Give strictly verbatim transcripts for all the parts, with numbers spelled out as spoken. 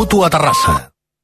Mutu a Terrassa.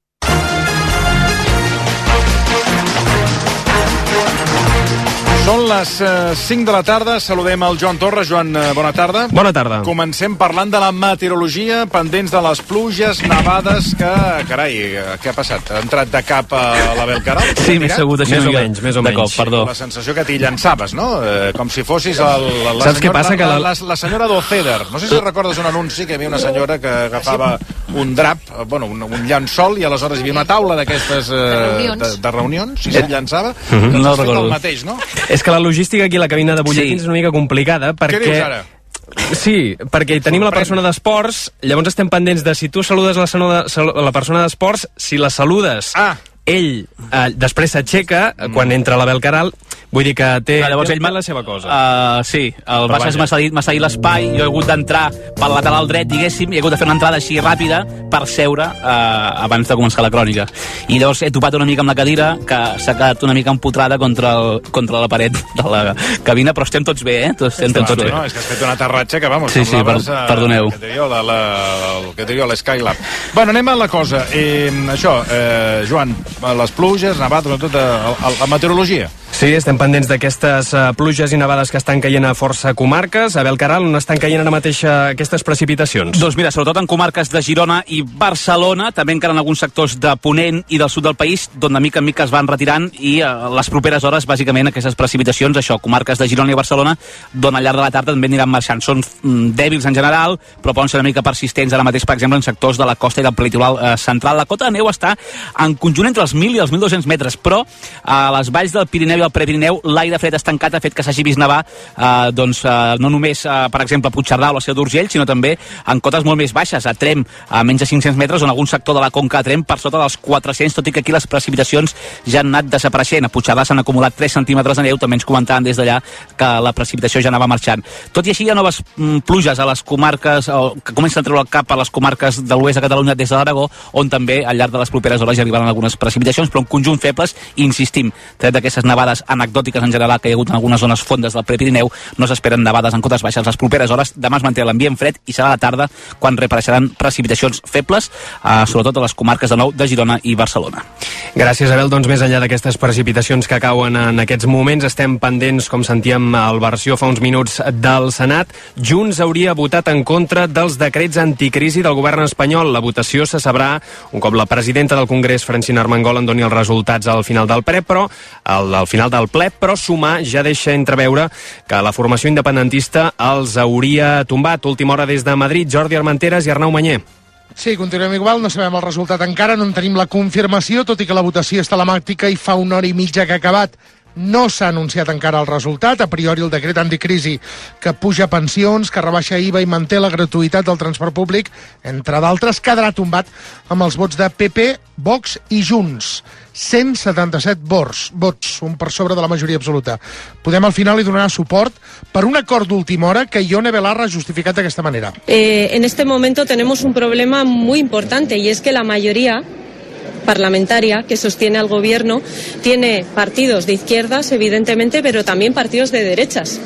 Són les uh, cinc de la tarda, saludem el Joan Torres. Joan, uh, bona tarda. Bona tarda. Comencem parlant de la meteorologia, pendents de les pluges, nevades, que, carai, què ha passat? Ha entrat de cap a l'Abel Caral? Sí, m'he segut així més o menys, més o menys. Cop, perdó. La sensació que t'hi llançaves, no? Eh, com si fossis el, la, la, Saps senyora, què passa? Que la, la... la, la senyora d'Oceder. No sé si recordes un anunci que hi havia una senyora que agafava un drap, bueno, un, un llençol, i aleshores hi havia una taula d'aquestes eh, de reunions, de, de reunions i se'n llançava. Mm-hmm. Doncs no has fet recordo. el mateix, no? És que la logística aquí a la cabina de butlletins sí. és una mica complicada perquè... Què dius ara? Sí, perquè tenim la persona d'esports, llavors estem pendents de si tu saludes la, saluda, la persona d'esports, si la saludes... Ah. Ell eh, després s'aixeca mm. quan entra l'Abel Caral, vull dir que té, Clar, llavors té, ell té la seva cosa. Uh, sí, el Baixes m'ha cedit, cedit l'espai, jo he hagut d'entrar pel lateral dret, diguéssim, i he hagut de fer una entrada així ràpida per seure uh, abans de començar la crònica. I llavors he topat una mica amb la cadira, que s'ha quedat una mica empotrada contra, el, contra la paret de la cabina, però estem tots bé, eh? Tots, estem tots no, bé. No, és que has fet un aterratge que, vamos, sí, sí, per, uh, perdoneu. Que diria la, la, el que diria l'Skylab. Bueno, anem a la cosa. Eh, això, eh, Joan, les pluges, nevades, tot, la, la meteorologia. Sí, estem pendents d'aquestes uh, pluges i nevades que estan caient a força comarques. Abel Caral, on estan caient ara mateix uh, aquestes precipitacions? Doncs mira, sobretot en comarques de Girona i Barcelona, també encara en alguns sectors de Ponent i del sud del país, d'on de mica en mica es van retirant, i uh, les properes hores, bàsicament, aquestes precipitacions, això, comarques de Girona i Barcelona, d'on al llarg de la tarda també aniran marxant. Són mm, dèbils en general, però poden ser una mica persistents ara mateix, per exemple, en sectors de la costa i del litoral uh, central. La cota de neu està en conjunt entre els mil i els mil dos-cents metres, però a les valls del Pirineu i el Prepirineu l'aire fred estancat ha fet que s'hagi vist nevar eh, doncs, eh, no només, eh, per exemple, a Puigcerdà o la Seu d'Urgell, sinó també en cotes molt més baixes, a Trem, a menys de cinc-cents metres, on algun sector de la conca de Trem per sota dels quatre-cents, tot i que aquí les precipitacions ja han anat desapareixent. A Puigcerdà s'han acumulat tres centímetres de neu, també ens comentaven des d'allà que la precipitació ja anava marxant. Tot i així hi ha noves mm, pluges a les comarques, o, que comencen a treure el cap a les comarques de l'oest de Catalunya des de l'Aragó, on també al llarg de les properes hores ja arribaran algunes precipitacions, però en conjunt febles, i insistim, tret d'aquestes nevades anecdòtiques en general que hi ha hagut en algunes zones fondes del Prepirineu, no s'esperen nevades en cotes baixes les properes hores. Demà es manté l'ambient fred i serà a la tarda quan reapareixeran precipitacions febles, eh, sobretot a les comarques de nou de Girona i Barcelona. Gràcies, Abel. Doncs més enllà d'aquestes precipitacions que cauen en aquests moments, estem pendents, com sentíem al versió fa uns minuts, del Senat. Junts hauria votat en contra dels decrets anticrisi del govern espanyol. La votació se sabrà un cop la presidenta del Congrés, Francina Armengol, en doni els resultats al final del ple, però al, al final del ple, però Sumar ja deixa entreveure que la formació independentista els hauria tombat. Última hora des de Madrid, Jordi Armenteres i Arnau Manyer. Sí, continuem igual, no sabem el resultat encara, no en tenim la confirmació, tot i que la votació és telemàtica i fa una hora i mitja que ha acabat. No s'ha anunciat encara el resultat. A priori el decret anticrisi que puja pensions, que rebaixa I V A i manté la gratuïtat del transport públic, entre d'altres, quedarà tombat amb els vots de P P, Vox i Junts. cent setanta-set vots, vots, un per sobre de la majoria absoluta. Podem al final hi donar suport per un acord d'última hora que Ione Belarra ha justificat d'aquesta manera. Eh, en este momento tenemos un problema muy importante y es que la mayoría parlamentaria que sostiene al gobierno tiene partidos de izquierdas, evidentemente, pero también partidos de derechas.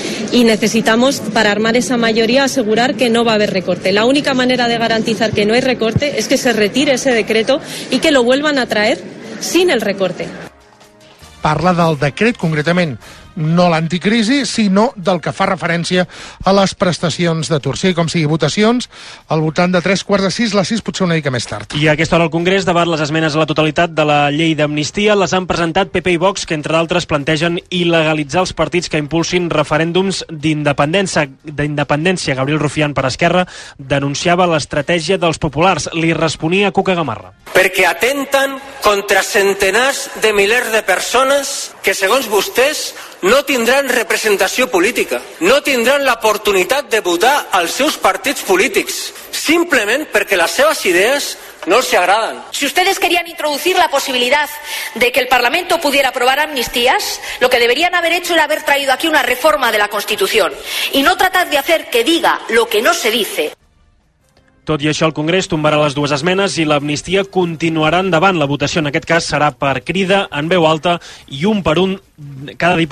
Y necesitamos, para armar esa mayoría, asegurar que no va a haber recorte. La única manera de garantizar que no hay recorte es que se retire ese decreto y que lo vuelvan a traer sin el recorte. Parla del decret, concretament, no l'anticrisi, sinó del que fa referència a les prestacions d'atur. Sí, com sigui, votacions al voltant de tres quarts de sis, les sis potser una mica més tard. I a aquesta hora al Congrés, davant les esmenes a la totalitat de la llei d'amnistia, les han presentat P P i Vox, que entre d'altres plantegen il·legalitzar els partits que impulsin referèndums d'independència. d'independència. Gabriel Rufián, per Esquerra, denunciava l'estratègia dels populars. Li responia Cuca Gamarra. Perquè atenten contra centenars de milers de persones que, segons vostès, no tindran representació política, no tindran l'oportunitat de votar als seus partits polítics, simplement perquè les seves idees no els agradan. Si ustedes querían introducir la posibilidad de que el Parlamento pudiera aprobar amnistías, lo que deberían haber hecho era haber traído aquí una reforma de la Constitución y no tratar de hacer que diga lo que no se dice. Tot i això, el Congrés tombarà les dues esmenes i l'amnistia continuarà endavant. La votació, en aquest cas, serà per crida, en veu alta i un per un cada diputat.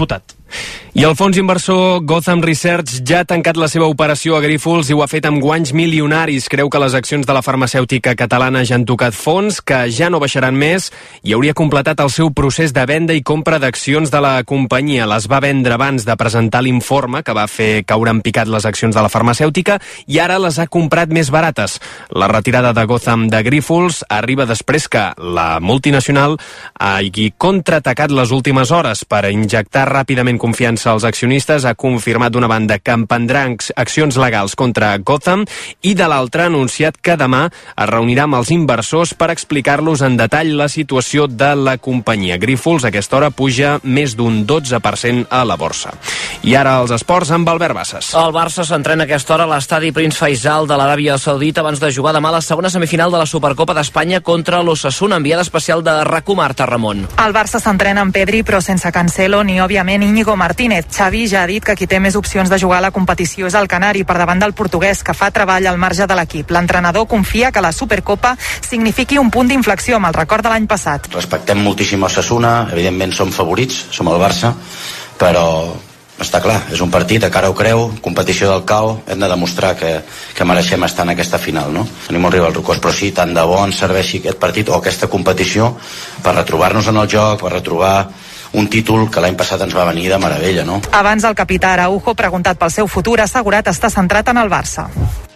I el fons inversor Gotham Research ja ha tancat la seva operació a Grífols i ho ha fet amb guanys milionaris. Creu que les accions de la farmacèutica catalana ja han tocat fons, que ja no baixaran més, i hauria completat el seu procés de venda i compra d'accions de la companyia. Les va vendre abans de presentar l'informe que va fer caure en picat les accions de la farmacèutica i ara les ha comprat més barates. La retirada de Gotham de Grífols arriba després que la multinacional hagi contraatacat les últimes hores per injectar ràpidament confiança als accionistes. Ha confirmat d'una banda que emprendrà accions legals contra Gotham i de l'altra ha anunciat que demà es reunirà amb els inversors per explicar-los en detall la situació de la companyia. Grífols a aquesta hora puja més d'un dotze per cent a la borsa. I ara els esports amb Albert Bassas. El Barça s'entrena a aquesta hora a l'estadi Prince Faisal de l'Aràbia Saudita abans de jugar demà la segona semifinal de la Supercopa d'Espanya contra l'Osasuna. Enviada especial de RAC1, Marta Ramon. El Barça s'entrena amb Pedri però sense Cancelo ni, òbviament, Íñigo Martínez. Xavi ja ha dit que qui té més opcions de jugar a la competició és el canari per davant del portuguès, que fa treball al marge de l'equip. L'entrenador confia que la Supercopa signifiqui un punt d'inflexió amb el record de l'any passat. Respectem moltíssim Osasuna, evidentment som favorits, som el Barça, però està clar, és un partit, a cara ho creu, competició del cau, hem de demostrar que, que mereixem estar en aquesta final, no? Tenim un rival rocós, però sí, tant de bo ens serveixi aquest partit o aquesta competició per retrobar-nos en el joc, per retrobar un títol que l'any passat ens va venir de meravella, no? Abans el capità Araujo, preguntat pel seu futur, ha assegurat estar centrat en el Barça.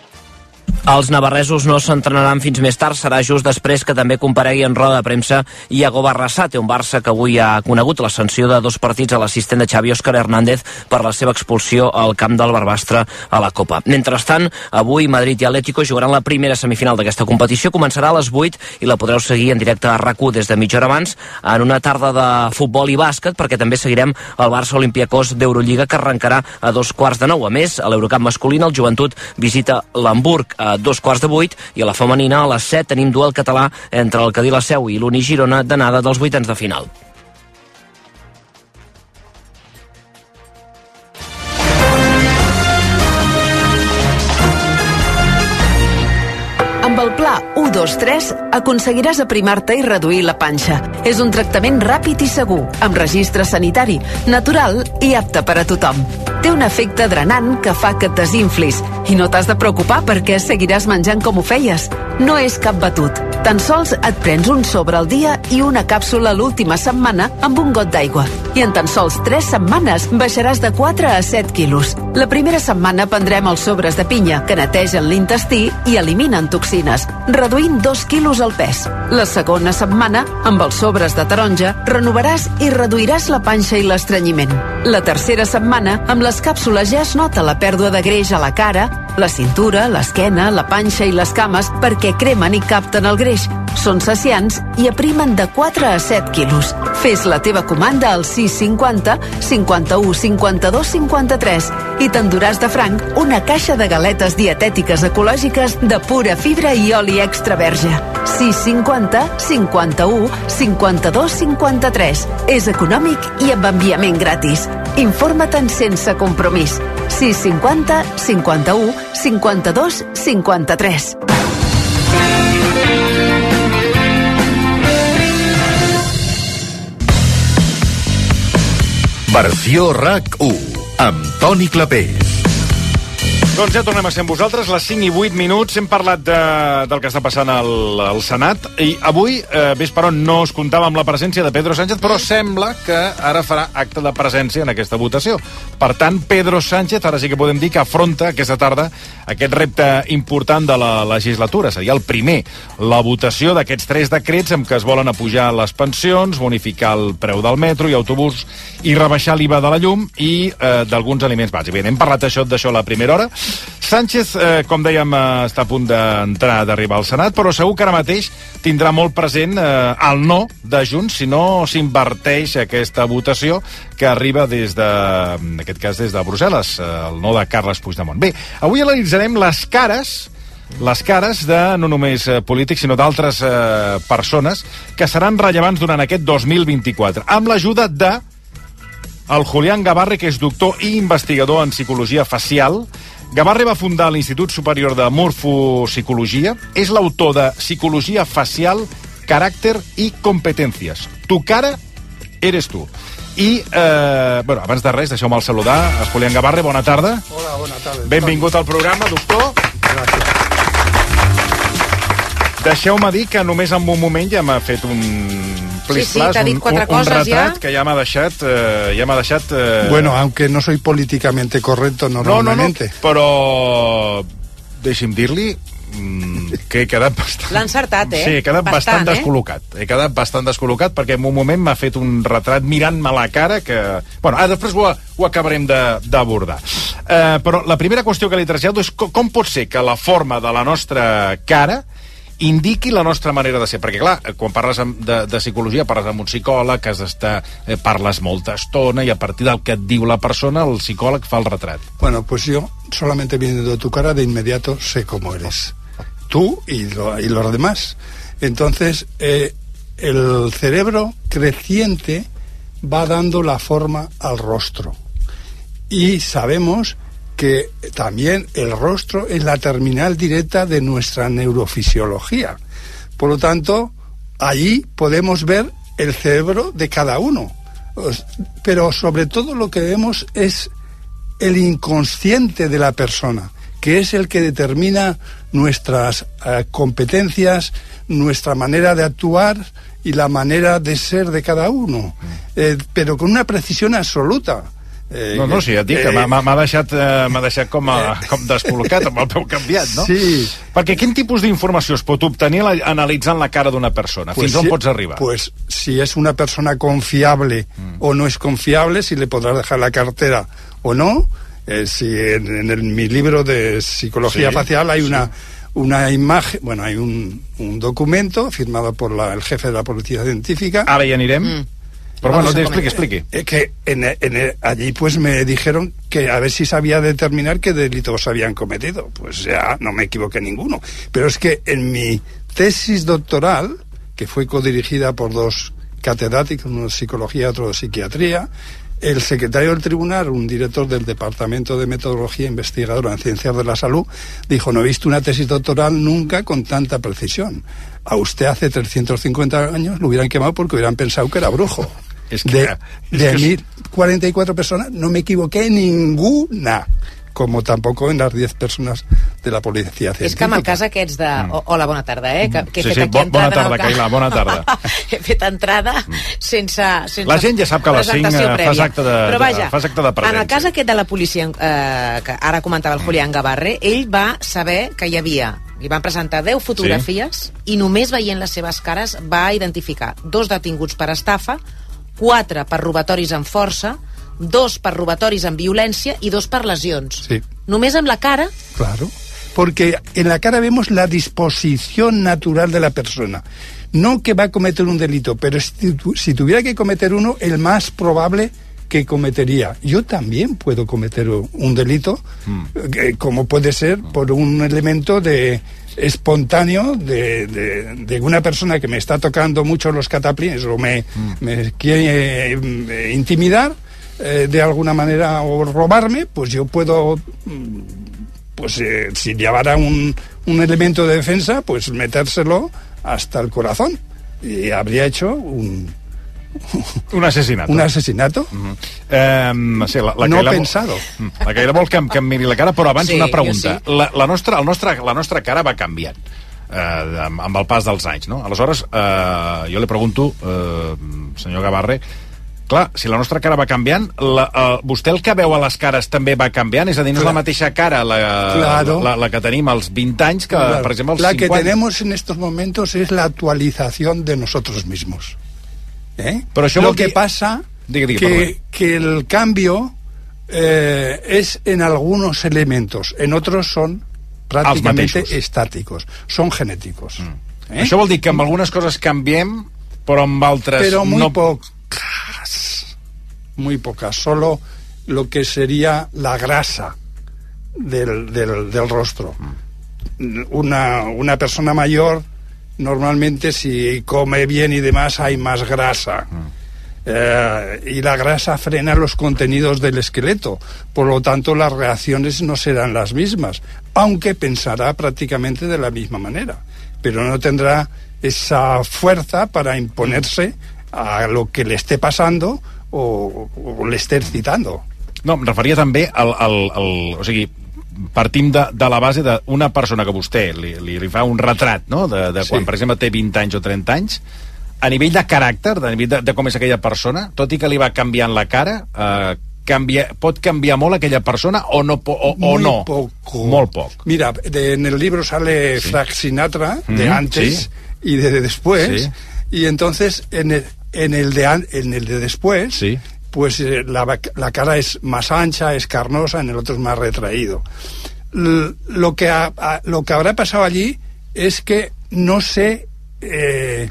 Els navarresos no s'entrenaran fins més tard, serà just després que també comparegui en roda de premsa Iago Barrasate, un Barça que avui ha conegut la sanció de dos partits a l'assistent de Xavi, Òscar Hernández, per la seva expulsió al camp del Barbastre a la Copa. Mentrestant, avui Madrid i Atlético jugaran la primera semifinal d'aquesta competició, començarà a les vuit i la podreu seguir en directe a RAC1 des de mitja hora abans, en una tarda de futbol i bàsquet, perquè també seguirem el Barça Olympiacos d'Eurolliga, que arrencarà a dos quarts de nou. A més, a l'Eurocup masculina el Joventut visita l'Hamburg a dos quarts de vuit i a la femenina a les set tenim duel català entre el Cadí la Seu i l'Uni Girona d'anada dels vuitens de final. Amb el pla u dos tres aconseguiràs aprimar-te i reduir la panxa. És un tractament ràpid i segur, amb registre sanitari, natural i apte per a tothom. Té un efecte drenant que fa que et desinflis i no t'has de preocupar perquè seguiràs menjant com ho feies. No és cap batut. Tan sols et prens un sobre al dia i una càpsula l'última setmana amb un got d'aigua. I en tan sols tres setmanes baixaràs de quatre a set quilos. La primera setmana prendrem els sobres de pinya, que netegen l'intestí i eliminen toxines, reduint dos quilos el pes. La segona setmana, amb els sobres de taronja, renovaràs i reduiràs la panxa i l'estrenyiment. La tercera setmana, amb les càpsules ja es nota la pèrdua de greix a la cara, la cintura, l'esquena, la panxa i les cames perquè cremen i capten el greix. Són saciants i aprimen de quatre a set quilos. Fes la teva comanda al sis cinquanta cinquanta-u cinquanta-dos cinquanta-tres i t'enduràs de franc una caixa de galetes dietètiques ecològiques de pura fibra i oli extra verge. sis cinquanta cinquanta-u cinquanta-dos cinquanta-tres. És econòmic i amb enviament gratis. Informa-te'n sense compromís. sis cinquanta cinquanta-u cinquanta-dos cinquanta-tres. Versió RAC u, amb Toni Clapés. Doncs ja tornem a ser amb vosaltres, les cinc i vuit minuts. Hem parlat de, del que està passant al, al Senat i avui, eh, ves per on no es comptava amb la presència de Pedro Sánchez, però sembla que ara farà acte de presència en aquesta votació. Per tant, Pedro Sánchez ara sí que podem dir que afronta aquesta tarda aquest repte important de la legislatura. Seria el primer, la votació d'aquests tres decrets amb què es volen apujar les pensions, bonificar el preu del metro i autobús i rebaixar l'I V A de la llum i eh, d'alguns aliments bàsics. Bé, hem parlat això d'això a la primera hora. Sánchez, eh, com dèiem, eh, està a punt d'entrar, d'arribar al Senat, però segur que ara mateix tindrà molt present eh, el no de Junts si no s'inverteix aquesta votació que arriba des de, en aquest cas, des de Brussel·les, eh, el no de Carles Puigdemont. Bé, avui analitzarem les cares les cares de no només eh, polítics, sinó d'altres eh, persones que seran rellevants durant aquest dos mil vint-i-quatre, amb l'ajuda de el Julián Gabarre, que és doctor i investigador en psicologia facial. Gabarre va fundar l'Institut Superior de Morfopsicologia. És l'autor de Psicologia Facial, Caràcter i Competències. Tu cara eres tu. I, eh, bueno, abans de res, deixeu-me'l saludar. Julián Gabarre, bona tarda. Hola, bona tarda. Benvingut al programa, doctor. Gràcies. Deixeu-me dir que només en un moment ja m'ha fet un plis sí, sí, t'ha dit quatre un, un coses retrat ja. que ja m'ha deixat... Eh, ja m'ha deixat eh... Bueno, aunque no soy políticamente correcto normalmente. No, no, no, però deixi'm dir-li que he quedat bastant... L'ha encertat, eh? Sí, he quedat bastant, bastant eh? descol·locat. He quedat bastant descol·locat perquè en un moment m'ha fet un retrat mirant-me la cara que... Bueno, ah, després ho, ho acabarem d'abordar. Eh, però la primera qüestió que li trasllado és com, com pot ser que la forma de la nostra cara indiqui la nostra manera de ser, perquè clar, quan parles de, de psicologia parles amb un psicòleg, has d'estar, eh, parles molta estona i a partir del que et diu la persona el psicòleg fa el retrat. Bueno, pues yo solamente viendo tu cara de inmediato sé cómo eres tú y, lo, y los demás. Entonces eh, el cerebro creciente va dando la forma al rostro y sabemos que también el rostro es la terminal directa de nuestra neurofisiología. Por lo tanto, allí podemos ver el cerebro de cada uno. Pero sobre todo lo que vemos es el inconsciente de la persona, que es el que determina nuestras eh, competencias, nuestra manera de actuar y la manera de ser de cada uno, eh, pero con una precisión absoluta. Eh, no, no, sí, et dic que eh, m'ha deixat, eh, m'ha deixat com, a, com descol·locat, amb el peu canviat, no? Sí. Perquè quin tipus d'informació es pot obtenir analitzant la cara d'una persona? Pues Fins on si, pots arribar? Pues si es una persona confiable mm. o no es confiable, si le podrás dejar la cartera o no. Eh, si en, en, el, en mi libro de psicología sí, facial hay sí. una una imagen, bueno, hay un, un documento firmado por la, el jefe de la policía científica. Ara hi anirem. Mm. Pero bueno, te explique, explique. Eh, que en, en, allí pues me dijeron que a ver si sabía determinar qué delitos habían cometido. Pues ya no me equivoqué ninguno. Pero es que en mi tesis doctoral, que fue codirigida por dos catedráticos, uno de psicología y otro de psiquiatría, el secretario del tribunal, un director del Departamento de Metodología Investigadora en Ciencias de la Salud, dijo: no he visto una tesis doctoral nunca con tanta precisión. A usted hace trescientos cincuenta años lo hubieran quemado porque hubieran pensado que era brujo. Es que, de es de que mil cuarenta y cuatro personas no me equivoqué ninguna, como tampoco en las diez persones de la policia científica. És que amb el cas aquests de... Mm. Hola, bona tarda, eh? Que, que he sí, fet sí, aquí bo, bona tarda, ca... Cailà, bona tarda. He fet entrada sense, sense la gent ja sap que a les cinc fas acte de, Però vaja, fas acte de presència. En el cas aquest de la policia, eh, que ara comentava el Julián Gabarre, ell va saber que hi havia... Li van presentar deu fotografies sí. i només veient les seves cares va identificar dos detinguts per estafa, quatre per robatoris amb força, dos per robatoris amb violència i dos per lesions. Sí. Només amb la cara... Claro, porque en la cara vemos la disposición natural de la persona. No que va a cometer un delito, pero si, si tuviera que cometer uno, el más probable que cometería. Yo también puedo cometer un delito, mm. eh, como puede ser por un elemento de espontáneo de, de, de una persona que me está tocando mucho los cataplines o me, mm. me quiere eh, intimidar eh, de alguna manera o robarme, pues yo puedo, pues eh, si llevara un, un elemento de defensa, pues metérselo hasta el corazón y habría hecho un un asesinato. Un asesinato? Uh-huh. eh, sí, la, la no Cailà pensado. Vol, la Cailà vol que, que em miri la cara, però abans sí, una pregunta. Sí. La, la, nostra, el nostre, la nostra cara va canviant eh, amb, amb el pas dels anys, no? Aleshores, eh, jo li pregunto, eh, senyor Gabarre, clar, si la nostra cara va canviant, la, uh, vostè el que veu a les cares també va canviant? És a dir, no és la mateixa cara la, claro. la, la que tenim als vint anys que, claro. per exemple, als la cinquanta. La que tenemos en estos momentos es la actualización de nosotros mismos. ¿Eh? Pero lo que pasa diga, diga, que, que el cambio eh, es en algunos elementos, en otros son prácticamente estáticos, son genéticos. Mm. ¿Eh? Això vol dir que amb algunes coses canviem, però amb altres pero muy no... pocas, muy pocas, solo lo que sería la grasa del, del, del rostro. Mm. Una, una persona mayor normalmente si come bien y demás hay más grasa mm. eh, y la grasa frena los contenidos del esqueleto, por lo tanto las reacciones no serán las mismas, aunque pensará prácticamente de la misma manera, pero no tendrá esa fuerza para imponerse a lo que le esté pasando o, o le estés citando. No, em referia també al... al, al o sigui, partim de, de la base d'una persona que vostè li, li, li fa un retrat, no?, de, de quan, sí. per exemple, té vint anys o trenta anys, a nivell de caràcter, de nivell de, de com és aquella persona, tot i que li va canviant la cara, eh, canvia, pot canviar molt aquella persona o no? O, o no? Poco. Molt poc. Mira, de, en el libro sale sí. Frank Sinatra, de mm-hmm, antes sí. y de, de después, sí. y entonces en el, en el, de, en el de después... Sí. pues eh, la, la cara es más ancha, es carnosa, en el otro es más retraído. L lo, que ha, a, lo que habrá pasado allí es que no sé, eh,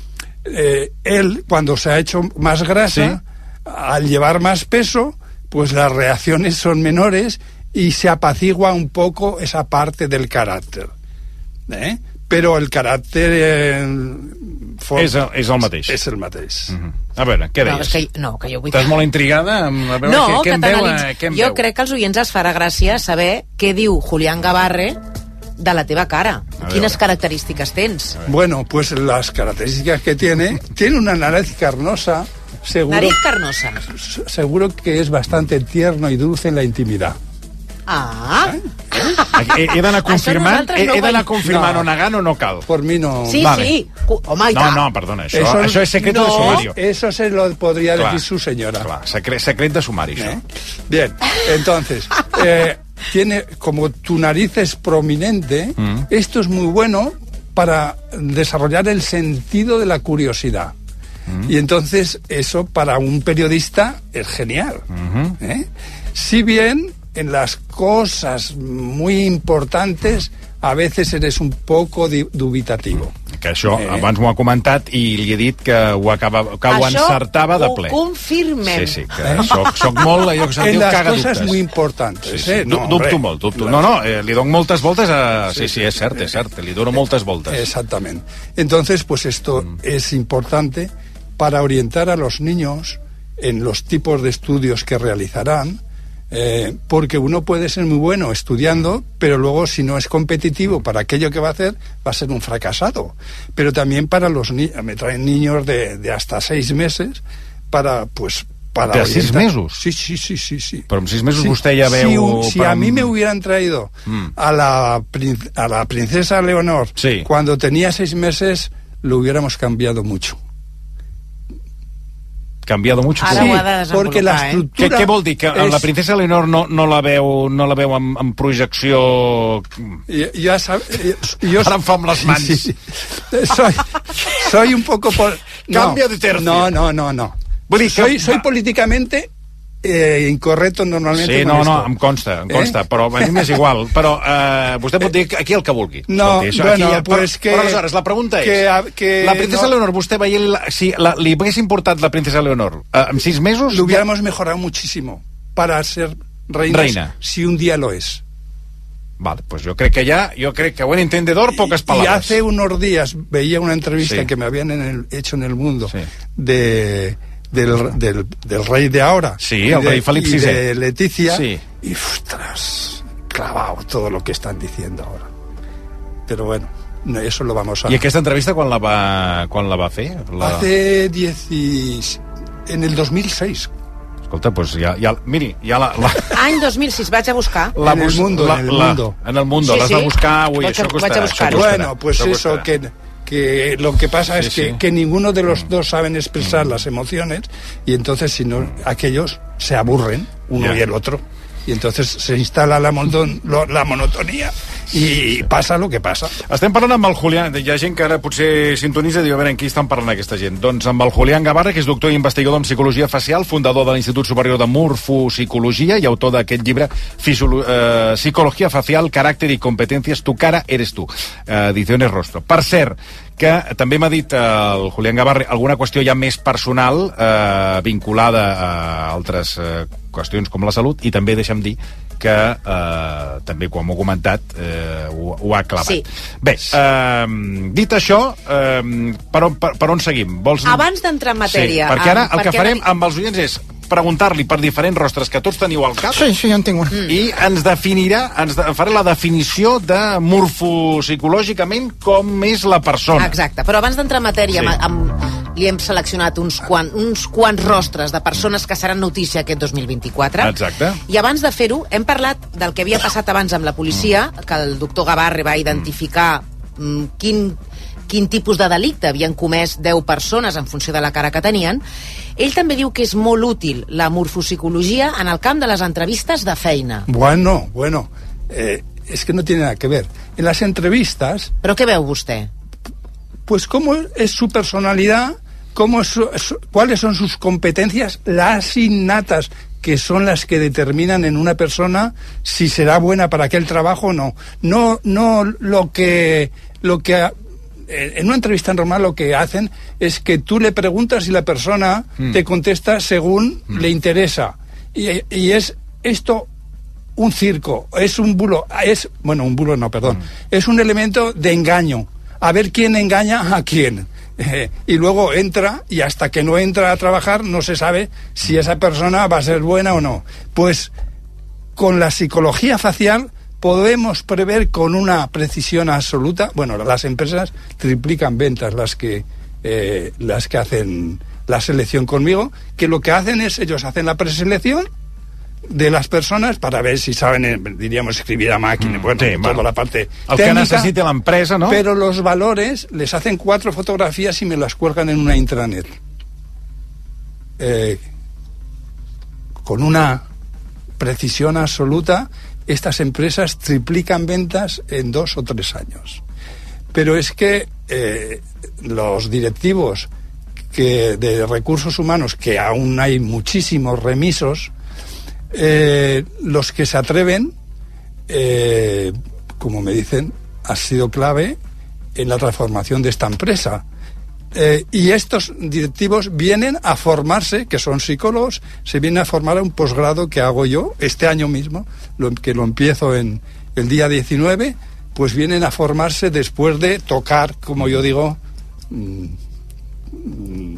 eh, él cuando se ha hecho más grasa, ¿sí? al llevar más peso, pues las reacciones son menores y se apacigua un poco esa parte del carácter. ¿Eh? Però el caràcter eh, for... és, el, és el mateix. És el mateix. Uh-huh. A veure, què deies? No, que, no, que jo vull... Estàs molt intrigada? A veure, no, què, què que em veu, eh, què em jo veu? crec que als oients es farà gràcia saber què diu Julián Gabarre de la teva cara. Quines característiques tens? Bueno, pues las características que tiene, tiene una nariz carnosa, seguro, nariz carnosa. Seguro que es bastante tierno y dulce en la intimidad. Ah. He, he d'anar confirmant, he, he d'anar confirmant no. o negant o no cal? Por mi no. Sí, vale. sí. Home, no, no, perdona, això, eso, això és secret no, de sumario. Eso se lo podría clar, decir su señora. Clar, secret, secret de sumari, això. ¿Eh? Bien, entonces, eh, tiene, como tu nariz es prominente, mm. esto es muy bueno para desarrollar el sentido de la curiosidad. Mm. Y entonces, eso para un periodista es genial. Mm-hmm. ¿Eh? Si bien en las cosas muy importantes a veces eres un poco dubitativo. Que això eh. abans m'ho ha comentat i li he dit que ho, acaba, que ho encertava de ple. Això ho confirmem. Sí, sí, que soc, soc molt allò que se'n diu caga dubtes. En las cosas muy importantes. Sí, sí. Eh? No, dubto hombre. molt, dubto. No, no, eh, li dono moltes voltes a... Sí, sí, és cert, és cert, li dono moltes voltes. Exactamente. Entonces, pues esto mm. es importante para orientar a los niños en los tipos de estudios que realizarán. Eh, porque uno puede ser muy bueno estudiando, pero luego si no es competitivo para aquello que va a hacer, va a ser un fracasado. Pero también para los niños, me traen niños de, de hasta seis meses para, pues, para ¿De orientar. seis mesos? Sí, sí, sí, sí, sí. Pero en seis mesos sí, usted ya veo... Si, si a mí me hubieran traído mm. a, la, a la princesa Leonor sí. cuando tenía seis meses, lo hubiéramos cambiado mucho. Canviado mucho. Ara sí, ho ha de desenvolupar, perquè l'estructura... Eh? Què, què vol dir? Que és... la princesa Leonor no, no la veu, no la veu amb, amb projecció... Ja, ja sab... jo... Ara em fa amb les mans. Sí, sí. Soy, soy un poco... Por... No, Cambia de tercio. No, no, no, no. Vull dir que... Soy, soy políticamente... Eh, incorrecto normalmente. Sí, no, no, em consta, em consta, eh? Però a mi m'és igual. Però eh, vostè pot dir aquí el que vulgui. No, Escolti, això, bueno, aquí, pues però, que... Però aleshores, la pregunta és, que, que, la princesa no, Leonor, vostè veient, la, si la, li hagués importat la princesa Leonor eh, en sis mesos... Lo hubiéramos mejorado muchísimo para ser reinas, reina, si un día lo es. Vale, pues yo creo que ya, yo creo que buen entendedor, pocas palabras. Y hace unos días veía una entrevista sí. que me habían en el, hecho en El Mundo sí. de... Del, del, del rey de ahora. Sí, el de, rey Felipe y sisè. de Leticia. Sí. Y, ostras, clavado todo lo que están diciendo ahora. Pero bueno, no, eso lo vamos a... ¿Y aquesta entrevista quan la va, quan la va fer? La... Hace diez y... en el dos mil seis. Escolta, pues ja, ja, miri, ja la... la... Any dos mil sis, vaig a buscar. La en el mundo, la, en el mundo. La, en el mundo, sí, l'has sí. de buscar, ui, vaig això a, costarà. Vaig a buscar. Bueno, pues eso, que... que lo que pasa sí, es que, sí. que ninguno de los dos saben expresar mm. las emociones y entonces si no, aquellos se aburren uno yeah. y el otro y entonces se instala la, monoton, la monotonía i passa el que passa. Estem parlant amb el Julián, hi ha gent que ara potser sintonitza i diu, a veure, en qui estan parlant aquesta gent? Doncs amb el Julián Gabarre, que és doctor i investigador en psicologia facial, fundador de l'Institut Superior de Morfopsicologia i autor d'aquest llibre Fisolo eh, Psicología Facial, Caràcter i Competencias, tu cara eres tu, eh, Ediciones Rostro. Per cert, que també m'ha dit eh, el Julián Gabarre alguna qüestió ja més personal eh, vinculada a altres eh, qüestions com la salut, i també deixa'm dir que eh, també quan m'ho ha comentat eh, ho, ho ha clavat. Sí. Bé, eh, dit això, eh, per, on, per, per on seguim? Vols... Abans d'entrar en matèria... Sí, perquè ara um, el que farem amb els oients és preguntar-li per diferents rostres que tots teniu al cap. Sí, sí, ja en tinc un. Mm. I ens definirà, ens de, farà la definició de morfopsicològicament com és la persona. Exacte, però abans d'entrar en matèria, sí. amb, amb, li hem seleccionat uns, quan, uns quants rostres de persones que seran notícia aquest dos mil vint-i-quatre. Exacte. I abans de fer-ho, hem parlat del que havia passat abans amb la policia, que el doctor Gavarre va identificar mm, quin, quin tipus de delicte havien comès deu persones en funció de la cara que tenien. Ell també diu que és molt útil la morfopsicologia en el camp de les entrevistes de feina. Bueno, bueno, eh, es que no tiene nada que ver. En las entrevistas... ¿Pero qué veu vostè? Pues cómo es su personalidad, cómo es su, su, cuáles son sus competencias, las innatas, que son las que determinan en una persona si será buena para aquel trabajo o no. No, no lo que... Lo que en una entrevista normal lo que hacen es que tú le preguntas y la persona mm. te contesta según mm. le interesa. Y, y es esto un circo, es un bulo, es, bueno, un bulo no, perdón, mm. es un elemento de engaño. A ver quién engaña a quién. Eh, y luego entra, y hasta que no entra a trabajar no se sabe si esa persona va a ser buena o no. Pues con la psicología facial podemos prever con una precisión absoluta. Bueno, las empresas triplican ventas las que eh, las que hacen la selección conmigo, que lo que hacen es, ellos hacen la preselección de las personas para ver si saben, diríamos, escribir a máquina, mm, bueno, sí, toda bueno, la parte el técnica, que necesite la empresa, ¿no? Pero los valores, les hacen cuatro fotografías y me las cuelgan en una intranet. Eh, con una precisión absoluta, estas empresas triplican ventas en dos o tres años. Pero es que eh, los directivos que, de recursos humanos, que aún hay muchísimos remisos, Eh, los que se atreven, eh, como me dicen, ha sido clave en la transformación de esta empresa. Eh, y estos directivos vienen a formarse, que son psicólogos, se vienen a formar a un posgrado que hago yo este año mismo, lo, que lo empiezo en el día diecinueve, pues vienen a formarse después de tocar, como yo digo, mmm, mmm,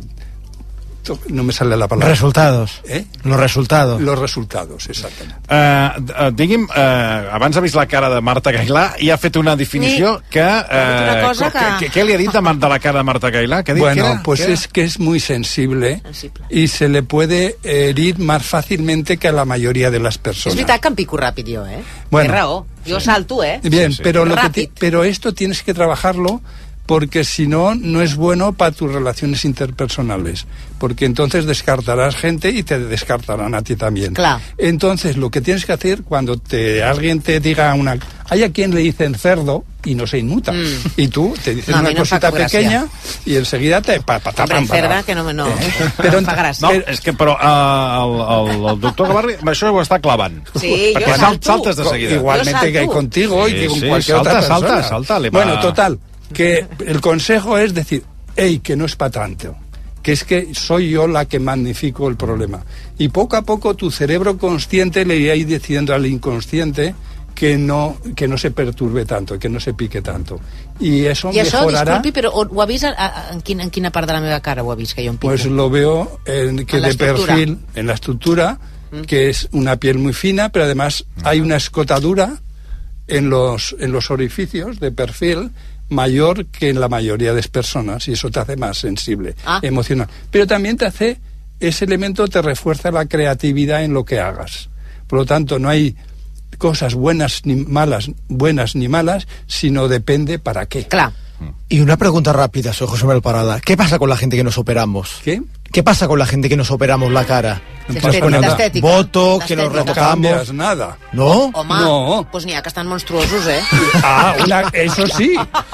no me sale la palabra. Resultados. Eh? Los resultados. Los resultados, exactament. Uh, uh, digui'm, uh, abans ha vist la cara de Marta Cailà i ha fet una definició sí. que... Uh, cosa que... que... Què li ha dit de, de la cara de Marta Cailà? ¿Qué bueno, que era? pues ¿Qué es que es muy sensible, sensible y se le puede herir más fácilmente que a la mayoría de las personas. És veritat que em pico ràpid jo, eh? Bueno, Té raó. Jo sí. salto, eh? Bien, sí, sí. Pero, lo que ti, pero esto tienes que trabajarlo porque si no, no es bueno para tus relaciones interpersonales, porque entonces descartarás gente y te descartarán a ti también. Claro. Entonces, lo que tienes que hacer cuando te, alguien te diga una... Hay a quien le dicen cerdo y no se inmuta. Mm. Y tú te dices no, una no cosita pequeña y enseguida te... Pa, pa, Hombre, pa, cerda que no me... No, eh? Però, no fa gràcia. No, és que, però uh, el, el, el doctor Gavarri això ho està clavant. Sí, jo salto. Saltes de seguida. Igualmente que hay contigo sí, y con sí, cualquier salta, otra persona. Salta, salta, salta. Bueno, total... que el consejo es decir, hey, que no es para tanto, que es que soy yo la que magnifico el problema. Y poco a poco tu cerebro consciente le irá diciendo al inconsciente que no, que no se perturbe tanto, que no se pique tanto. Y eso I això, mejorará... disculpi, però ho ha vist a, a, en, quina, en quina part de la meva cara ho ha vist, que jo em pico? Pues lo veo en, que en de perfil, en la estructura, mm. que es una piel muy fina, pero además mm. hay una escotadura en los, en los orificios de perfil mayor que en la mayoría de las personas, y eso te hace más sensible, ah. emocional. Pero también te hace, ese elemento te refuerza la creatividad en lo que hagas. Por lo tanto, no hay cosas buenas ni malas, buenas ni malas, sino depende para qué. Claro. Y una pregunta rápida, soy José Manuel Parada. ¿Qué pasa con la gente que nos operamos? ¿Qué? ¿Qué pasa con la gente que nos operamos la cara? Nos ponemos botox, que nos retocamos. No cambias nada. ¿No? Home, no. Pues n'hi ha que estan monstruosos, eh? Ah, una, eso sí,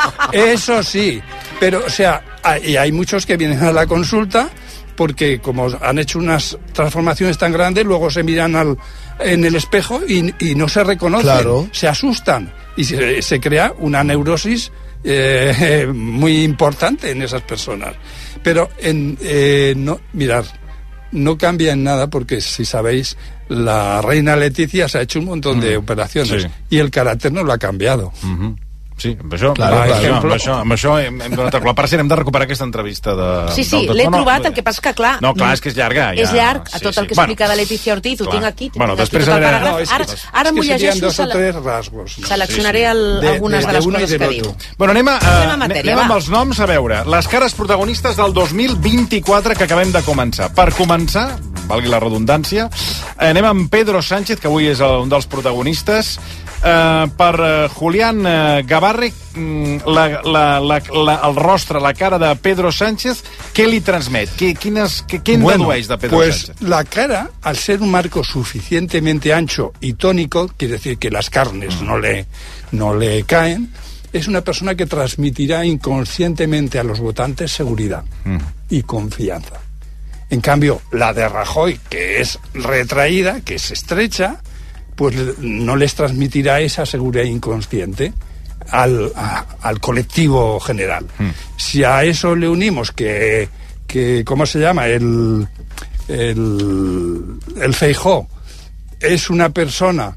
eso sí. Pero, o sea, y hay muchos que vienen a la consulta porque como han hecho unas transformaciones tan grandes, luego se miran al, en el espejo y, y no se reconocen, claro. Se asustan y se, se crea una neurosis eh, muy importante en esas personas. Pero, en, eh, no, mirad, no cambia en nada porque, si sabéis, la reina Leticia se ha hecho un montón mm. de operaciones sí. y el carácter no lo ha cambiado. Mm-hmm. Sí, amb això, Claro, amb, claro. això, amb, això, amb això hem, hem donat la per cert, hem de recuperar aquesta entrevista de... Sí, sí, del, l'he no, no, trobat, el que passa que, clar... No, clar, és que és llarga. Ja. És llarg, a Sí, tot el sí. que explica de Leticia Ortiz, ho clar. tinc aquí. Bueno, tinc aquí després tot el haurà- paràgraf. No, es que- Ara, es ara que m'ho serían llegeixo... dos o sele- tres rasgos. ¿no? Seleccionaré el, De- algunes de- de, de les uno y coses del que otro. diu. Bueno, anem, a, Entrem en uh, matèria, anem amb va. els noms, a veure. Les cares protagonistes del dos mil vint-i-quatre que acabem de començar. Per començar, valgui la redundància, anem amb Pedro Sánchez, que avui és el, un dels protagonistes. Uh, per uh, Julián uh, Gabarre, mm, la, la, la, la, el rostre, la cara de Pedro Sánchez, què li transmet? Què, quines, què, què en Bueno, dedueix de Pedro pues Sánchez? la cara, al ser un marco suficientemente ancho y tónico, quiere decir que las carnes no le, no le caen, es una persona que transmitirá inconscientemente a los votantes seguridad Mm. y confianza. En cambio, la de Rajoy, que es retraída, que es estrecha, pues no les transmitirá esa seguridad inconsciente al, a- al colectivo general. Mm. Si a eso le unimos que, que ¿cómo se llama? El, el, el Feijóo es una persona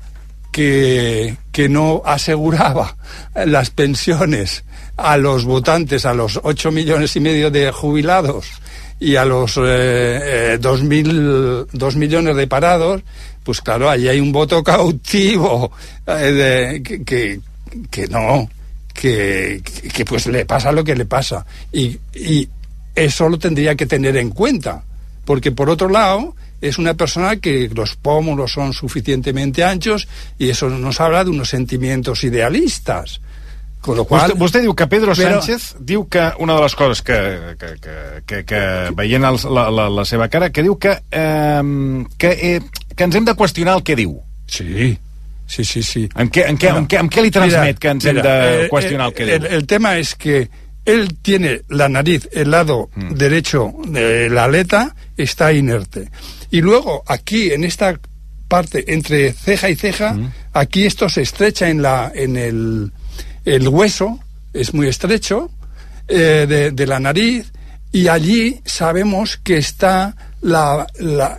que, que no aseguraba las pensiones a los votantes, a los ocho millones y medio de jubilados y a los eh, eh, dos, mil, dos millones de parados, pues claro, ahí hay un voto cautivo eh, de, que, que, que no, que, que pues le pasa lo que le pasa. Y, y eso lo tendría que tener en cuenta, porque por otro lado es una persona que los pómulos son suficientemente anchos y eso nos habla de unos sentimientos idealistas. Con lo qual... Vostè, vostè diu que Pedro Però- Sánchez diu que una de les coses que, que, que, que, que veient el, la, la, la seva cara, que diu que, eh, que, eh, que ens hem de qüestionar el que diu. Sí, sí, sí, sí. En què, en què, en què, en què li transmet Mira, que ens hem mira, de eh, qüestionar el que diu? El, el tema es que él tiene la nariz, el lado Mm. derecho de la aleta está inerte. Y luego aquí, en esta parte entre ceja y ceja, Mm. aquí esto se estrecha en, la, en el, el hueso, es muy estrecho, eh, de, de la nariz, y allí sabemos que está la, la,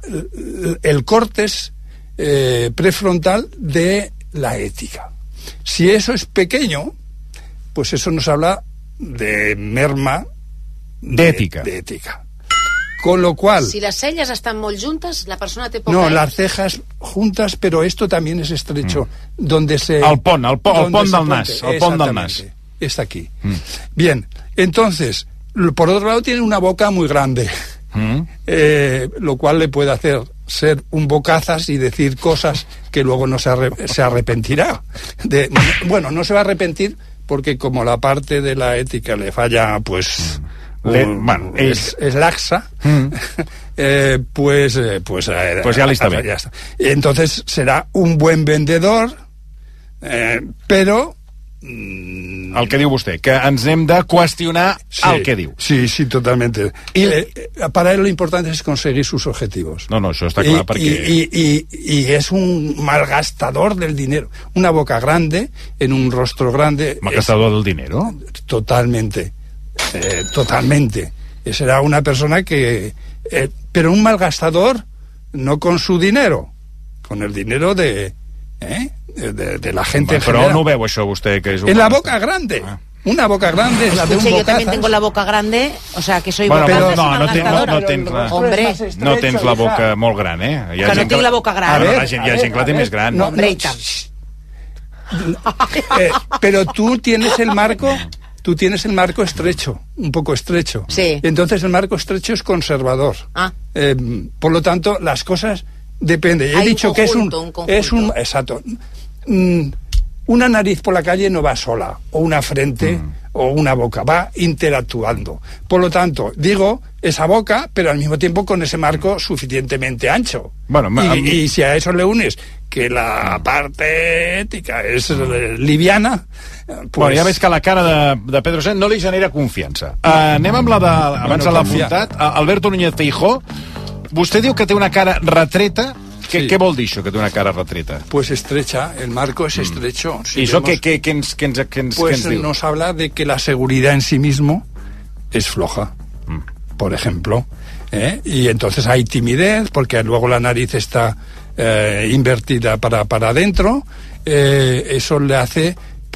el córtex eh, prefrontal de la ética. Si eso es pequeño, pues eso nos habla de merma de ética. De ética. Con lo cual... Si les celles estan molt juntes, la persona té poca... No, ètica. las cejas juntas, pero esto también es estrecho. Mm. Donde se... El pont, el pont- el donde pont se del nas, ponte. el pont del nas. Exactamente. Está aquí. Mm. Bien, entonces, l- por otro lado tiene una boca muy grande, Mm. eh, lo cual le puede hacer ser un bocazas y decir cosas que luego no se, arre- se arrepentirá. De, bueno, no se va a arrepentir porque como la parte de la ética le falla, pues... Le- un- bueno, es, es laxa, Mm. eh, pues, eh, pues, eh, Pues ya le está bien. ya está. Y entonces será un buen vendedor, eh, pero... mm, El que diu vostè, que ens hem de qüestionar sí, el que diu. Sí, sí, totalmente. Y eh, eh, para él lo importante es conseguir sus objetivos. No, no, això està Y, clar, perquè... y, y, y, y es un malgastador del dinero. Una boca grande, en un rostro grande... Malgastador del dinero? Totalmente. Eh, totalmente. Será una persona que... eh, pero un malgastador no con su dinero, con el dinero de... ¿eh? de, de, de la gente en Però general. no ho veu això vostè, que és un... En la boca grande. Una boca grande es la de un Escuche, yo también bocazas. tengo la boca grande, o sea, que soy Bueno, bocazas però y no, no, ten, no, malgastadora. no, tens la, Hombre, no tens la boca molt gran, eh? Hi Que no gent tinc la boca gran. Ah, no, A la ver, gent, a hi ha ver, gent que la té a més ver. gran. No, hombre, no, y tal. Eh, pero tú tienes el marco, tú tienes el marco estrecho, un poco estrecho. Sí. Entonces el marco estrecho es conservador. Ah. Eh, por lo tanto, las cosas depende. He Hay un dicho que es un, conjunto, un conjunto. es un, exacto. Mm, una nariz por la calle no va sola, o una frente, Mm. o una boca, va interactuando. Por lo tanto, digo esa boca, pero al mismo tiempo con ese marco suficientemente ancho. Bueno, ma- y, y si a eso le unes que la parte ética és eh, liviana, eh, pues... Bueno, ja veig que la cara de, de Pedro Sánchez no li genera confiança. Uh, anem amb la de... Abans Bueno, l'ha confia. apuntat. Uh, Alberto Núñez Feijóo. Vostè diu que té una cara retreta. Què, Sí. què vol dir això, que té una cara retreta? Pues estrecha, el marco es estrecho. Si I això vemos- què, què, què, ens, què, ens, què, ens, pues què ens diu? nos habla de que la seguridad en sí mismo es floja, por ejemplo. ¿eh? Y entonces hay timidez, porque luego la nariz está eh, invertida para, para adentro. Eh, eso le hace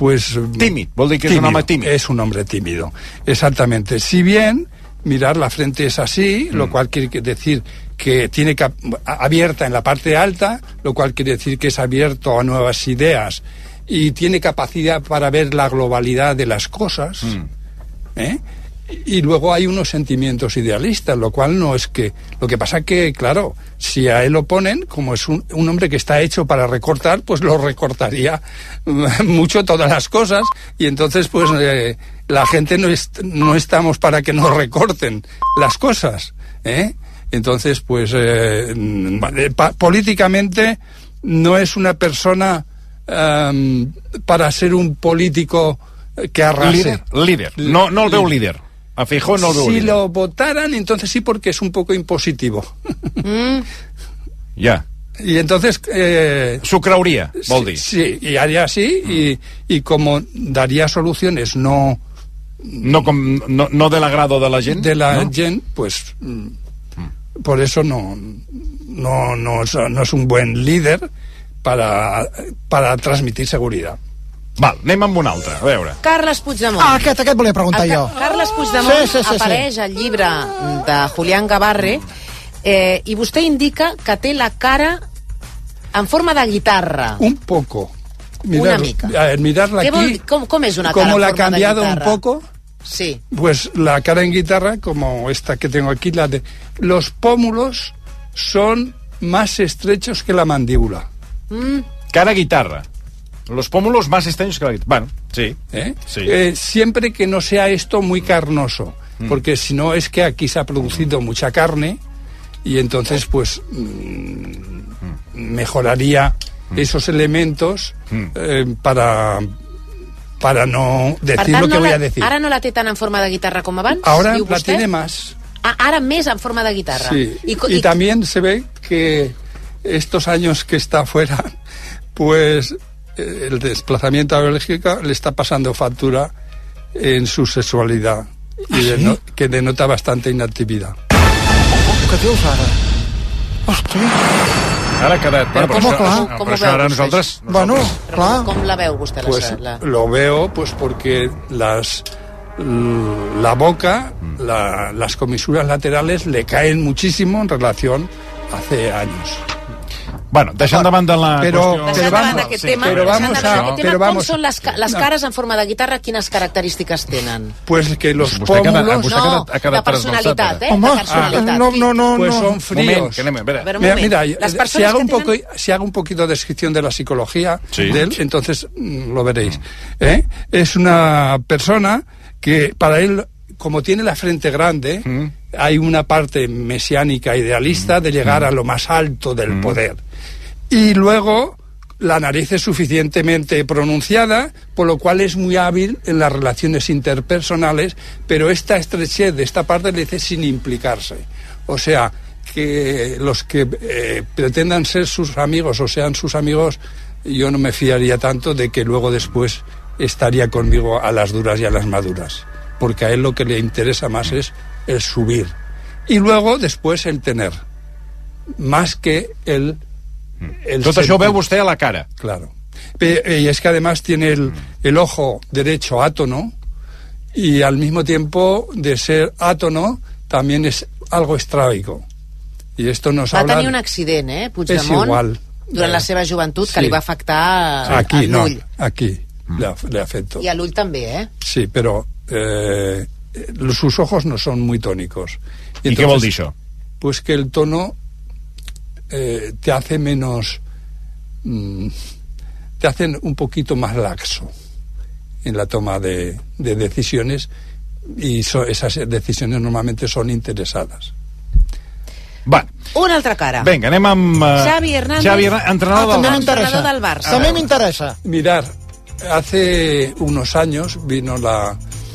pues... Tímid, vol dir que tímido, es un hombre tímido. Es un hombre tímido, exactamente. Si bien mirar la frente es así, mm. lo cual quiere decir que tiene que, abierta en la parte alta, lo cual quiere decir que es abierto a nuevas ideas y tiene capacidad para ver la globalidad de las cosas, mm. ¿eh? Y luego hay unos sentimientos idealistas, lo cual no es que... Lo que pasa que, claro, si a él lo ponen, como es un, un hombre que está hecho para recortar, pues lo recortaría mucho todas las cosas, y entonces pues eh, la gente no, est- no estamos para que nos recorten las cosas, ¿eh? Entonces, pues eh, pa- políticamente no es una persona um, para ser un político que arrase. Líder, líder. No, no el veu líder. A Feijóo no el veu si líder. lo votaran, entonces sí, porque es un poco impositivo. Mm. Ja. Y entonces... Eh, S'ho creuria, vol dir. Sí, y haría así, mm. y, y como daría soluciones no... No, com, no, no del agrado de la gent. De la ¿no? gent, pues... Mm. Por eso no, no, no, es, no es un buen líder para, para transmitir seguridad. Val, anem amb un altre, a veure. Carles Puigdemont. Ah, aquest, aquest volia preguntar el, jo. Carles Puigdemont sí, sí, sí, apareix sí. al llibre de Julián Gabarre eh, i vostè indica que té la cara en forma de guitarra. Un poco. Mirar, una mica. A ver, mirarla Què aquí... vol, com, com és una cara como en la ha forma cambiado de un guitarra? poco... Sí. Pues la cara en guitarra, como esta que tengo aquí, la de... Los pómulos son más estrechos que la mandíbula. Mm. Cara guitarra. Los pómulos más estrechos que la guitarra. Bueno, sí. ¿Eh? sí. Eh, siempre que no sea esto muy carnoso, mm. porque si no es que aquí se ha producido mucha carne y entonces pues mm, mejoraría mm. esos elementos mm. eh, para... para no decir tant, lo que no voy la, a decir. Ara no la té tant en forma de guitarra com abans? Ahora diu la vostè? tiene más. Ah, ara més en forma de guitarra. Sí. I, y, y también se ve que estos años que está fuera, pues eh, el desplazamiento a Bélgica le está pasando factura en su sexualidad y ¿Ah, de sí? no, que denota bastante inactividad. Què dius ara? Hòstia. Ara ha quedat... Però Bueno, com, però, clar? això, però això ara nosaltres... Bueno, clar. Com la veu vostè? Pues la, la... lo veo pues porque las la boca, la, las comisuras laterales le caen muchísimo en relación a hace años. Bueno, deixant de banda la però, qüestió... Deixant però davant vamos, d'aquest sí, tema, però vamos deixant davant a, d'aquest tema, però vamos, com són les, ca- les no. cares en forma de guitarra, quines característiques tenen? Pues que los Vostè ha quedat- pómulos... vostè ha No, quedat- ha quedat de personalitat, trasbalsat, eh? Home, De personalitat. ah, No, no, no, pues no. son fríos. Moment, que anem, a veure. A veure, un Mira, moment. mira, Les si persones hago, que un poco, tenen... si hago un poquito de descripción de la psicología Sí. de él, entonces mm, lo veréis. ¿Eh? Es una persona que para él, como tiene la frente grande, mm. hay una parte mesiánica idealista mm. de llegar mm. a lo más alto del mm. poder. Y luego la nariz es suficientemente pronunciada, por lo cual es muy hábil en las relaciones interpersonales, pero esta estrechez de esta parte le dice sin implicarse. O sea, que los que eh, pretendan ser sus amigos o sean sus amigos, yo no me fiaría tanto de que luego después estaría conmigo a las duras y a las maduras, porque a él lo que le interesa más es el subir. Y luego después el tener, más que el... el Tot això ho sentir. veu vostè a la cara. Claro. Pe- Y es que además tiene el, el ojo derecho átono y al mismo tiempo de ser átono también es algo estrábico. Y esto nos Va habla... tenir un accident, eh, Es Puigdemont, igual. durant la seva joventut, que Sí. li va afectar Aquí, a no, l'ull. aquí le, af- le afectó. I a l'ull també, eh? Sí, pero eh, los- sus ojos no son muy tónicos. I què vol dir això? Pues que el tono eh, te hace menos... mm, te hacen un poquito más laxo en la toma de, de decisiones y so- esas decisiones normalmente son interesadas. Va, Una altra cara. vinga, anem amb... Uh, Xavi Hernández. Xavi Hernández, entrenador Ah, del també Barça. m'interessa. Entrenador del Barça. També m'interessa. Mirar, hace unos años vino la,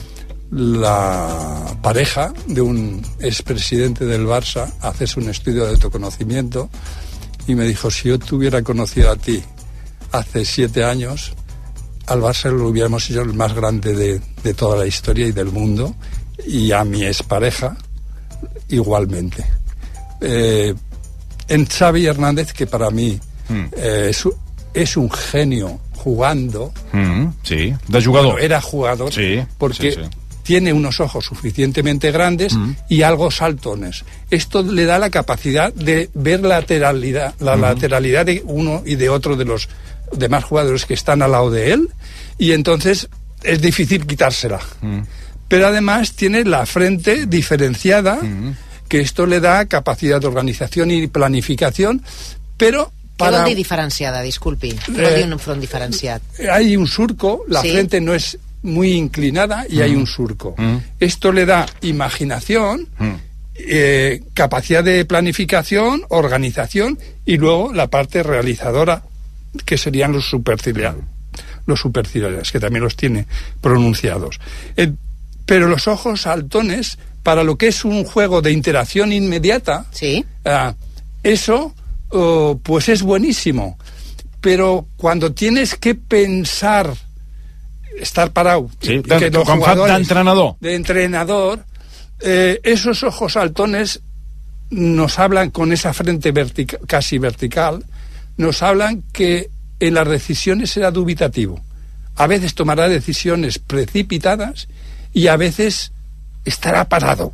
la pareja de un expresidente del Barça a hacerse un estudio de autoconocimiento y me dijo, si yo te hubiera conocido a ti hace siete años, al Barça lo hubiéramos hecho el más grande de, de toda la historia y del mundo, y a mi expareja igualmente. Eh, en Xavi Hernández, que para mí mm. eh, es, es un genio jugando. Mm, sí, de jugador. Bueno, era jugador sí, porque sí, sí. tiene unos ojos suficientemente grandes mm. y algo saltones. Esto le da la capacidad de ver la lateralidad, la mm. lateralidad de uno y de otro de los demás jugadores que están al lado de él, y entonces es difícil quitársela. Mm. Pero además tiene la frente diferenciada, mm. que esto le da capacidad de organización y planificación, pero para... Què vol dir diferenciada, disculpi? Què eh, vol dir un front diferenciat? Hay un surco, la ¿sí? frente no es muy inclinada y mm. hay un surco. Mm. Esto le da imaginación, mm. eh, capacidad de planificación, organización y luego la parte realizadora, que serían los superciliares, los superciliares, que también los tiene pronunciados. Eh, pero los ojos saltones, para lo que es un juego de interacción inmediata, ¿sí? eh, eso uh, pues es buenísimo. Pero cuando tienes que pensar, estar parado, sí, que de, los quan jugadores, fa d'entrenador, de entrenador, eh, esos ojos saltones nos hablan con esa frente vertica, casi vertical, nos hablan que en las decisiones será dubitativo. A veces tomará decisiones precipitadas y a veces estará parado.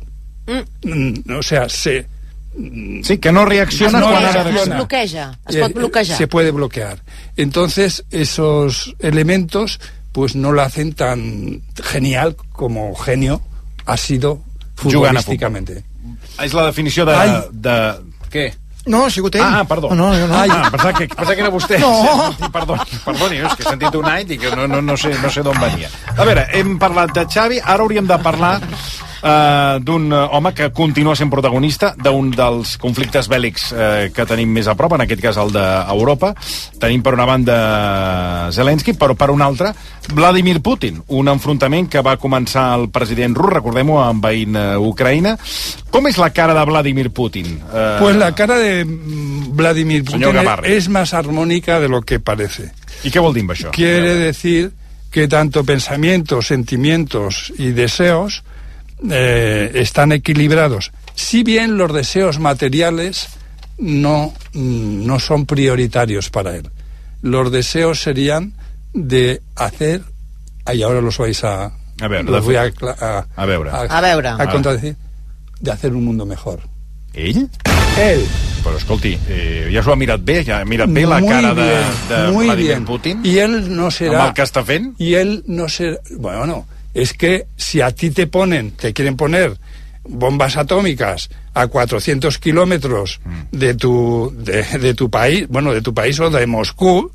Mm. O sea, se... Sí, que no reacciona no quan reacciona. ha de Es bloqueja, es pot bloquejar. Se puede bloquear. Entonces, esos elementos pues no lo hacen tan genial como genio ha sido futbolísticamente. És la definició de... Ai. de... Què? No, ha sigut ell. Ah, perdó. No, no, no. Ah, pensava que, pensava que era vostè. No. Sí, perdoni, perdoni, és que he sentit un any i que no, no, no sé, no sé d'on venia. A veure, hem parlat de Xavi, ara hauríem de parlar uh, d'un home que continua sent protagonista d'un dels conflictes bèl·lics uh, que tenim més a prop, en aquest cas el d'Europa. Tenim per una banda Zelensky, però per una altra Vladimir Putin, un enfrontament que va començar el president rus, recordem-ho, envaint uh, Ucraïna. Com és la cara de Vladimir Putin? Uh... Pues la cara de Vladimir Putin es más armónica de lo que parece. ¿Y qué vol dir amb això? Quiere decir que tanto pensamientos, sentimientos y deseos eh, están equilibrados. Si bien los deseos materiales no, no son prioritarios para él. Los deseos serían de hacer, y ahora los vais a... A veure, los voy a, a, a veure. A, a, veure. a contradecir, de hacer un mundo mejor. Ell? Él. Però escolti, eh, ja s'ho ha mirat bé, ja ha mirat bé la muy cara bien, de, de Vladimir bien. Putin. Y él no será... Amb el que està fent. Y él no será... Bueno, no. Es que si a ti te ponen, te quieren poner bombas atómicas a cuatrocientos kilómetros mm. de tu de, de tu país, bueno, de tu país o de Moscú,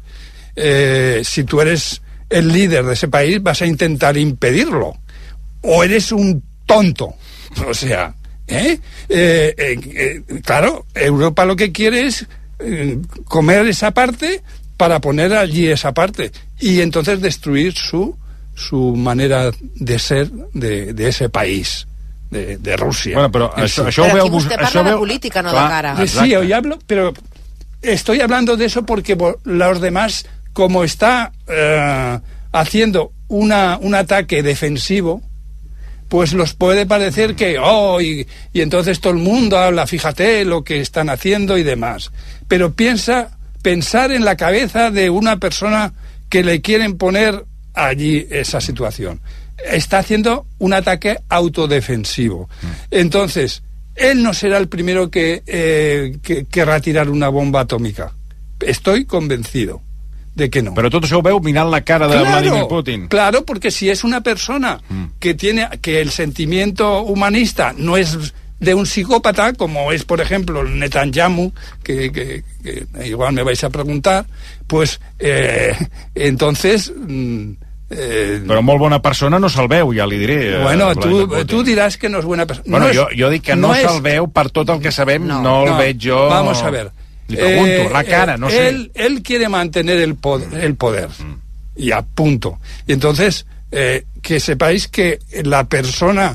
eh, si tú eres el líder de ese país, vas a intentar impedirlo. O eres un tonto. O sea... ¿Eh? Eh, eh, eh, claro, Europa lo que quiere es eh, comer esa parte para poner allí esa parte y entonces destruir su su manera de ser de, de ese país, de, de Rusia. Bueno, però això, sí. això però ho veu... aquí vostè parla de política, no clar, de cara. Sí, hoy hablo, pero estoy hablando de eso porque los demás, como está eh, haciendo una, un ataque defensivo, pues los puede parecer que, oh, y, y entonces todo el mundo habla, fíjate lo que están haciendo y demás. Pero piensa, pensar en la cabeza de una persona que le quieren poner allí esa situación. Está haciendo un ataque autodefensivo. Entonces, él no será el primero que, eh, que querrá tirar una bomba atómica. Estoy convencido de que no. Pero todo eso veo mirando la cara de claro, Vladimir Putin. Claro, porque si es una persona mm. que tiene que el sentimiento humanista no es de un psicópata, como es, por ejemplo, Netanyahu, que, que, que igual me vais a preguntar, pues eh, entonces... Mm, Eh, però molt bona persona no se'l veu, ja li diré. Bueno, tu, tu diràs que no és bona persona. Bueno, no jo, jo dic que no, no se'l es... veu per tot el que sabem, no, no el no, veig jo... Vamos a ver. Li pregunto, eh, la cara, no sé. Él, él quiere mantener el poder, el poder mm. y a punto. Y entonces, eh, que sepáis que la persona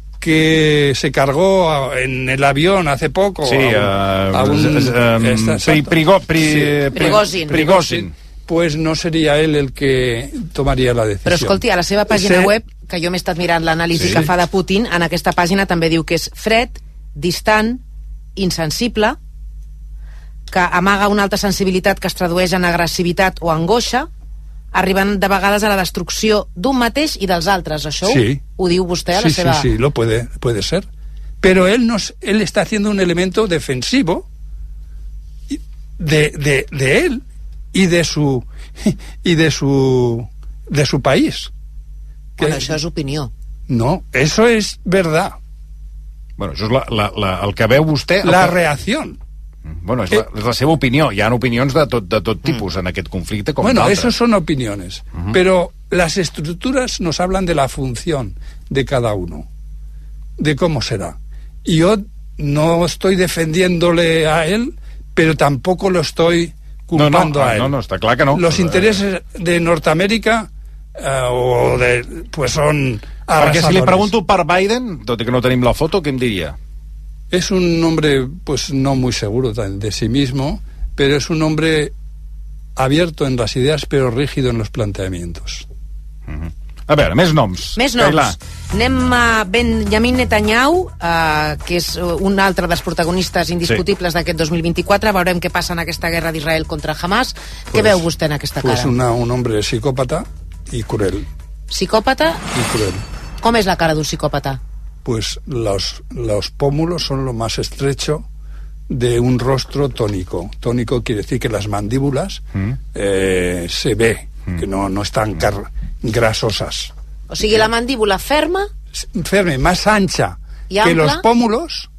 que se cargó en el avión hace poco... Sí, a un, uh, a un, um, esta, pri, prigo, pri, sí. Prigozhin. Prigozhin. Pues no seria ell el que tomaria la decisió. Però escolti, a la seva pàgina sí. web, que jo m'he estat mirant l'anàlisi sí. que fa de Putin, en aquesta pàgina també diu que és fred, distant, insensible, que amaga una alta sensibilitat que es tradueix en agressivitat o angoixa, arribant de vegades a la destrucció d'un mateix i dels altres. Això sí. ho, ho diu vostè a la sí, seva... Sí, sí, lo puede, puede ser. Pero él, nos, él está haciendo un elemento defensivo de, de, de él y de su y de su de su país. Que Bueno, això és opinió. No, eso es verdad. Bueno, això és la, la, la, el que veu vostè... La que... reacció. Bueno, és la, és la seva opinió. Hi ha opinions de tot, de tot tipus en aquest conflicte, com Bueno, d'altres. eso son opiniones. Uh-huh. Pero las estructuras nos hablan de la función de cada uno, de cómo será. Y yo no estoy defendiéndole a él, pero tampoco lo estoy culpando no, no, a él. No, no, está claro que no. Los intereses de Norteamérica uh, o de, pues son arrasadores. Perquè si li pregunto per Biden, tot i que no tenim la foto, què em diria? Es un hombre, pues no muy seguro de sí mismo, pero es un hombre abierto en las ideas, pero rígido en los planteamientos. Uh-huh. A veure, més noms. Més noms. Cailà. Anem a Benjamin Netanyahu, eh, que és un altre dels protagonistes indiscutibles sí. d'aquest dos mil vint-i-quatre. Veurem què passa en aquesta guerra d'Israel contra Hamas. Pues, què veu vostè en aquesta pues cara? Una, un hombre psicópata y cruel. Psicòpata? Y cruel. Com és la cara d'un psicòpata? Pues los, los pómulos son lo más estrecho de un rostro tónico. Tónico quiere decir que las mandíbulas mm. eh, se ve, mm. que no, no están car grasosas. O sigui, la mandíbula ferma... Ferme, más ancha que los pómulos.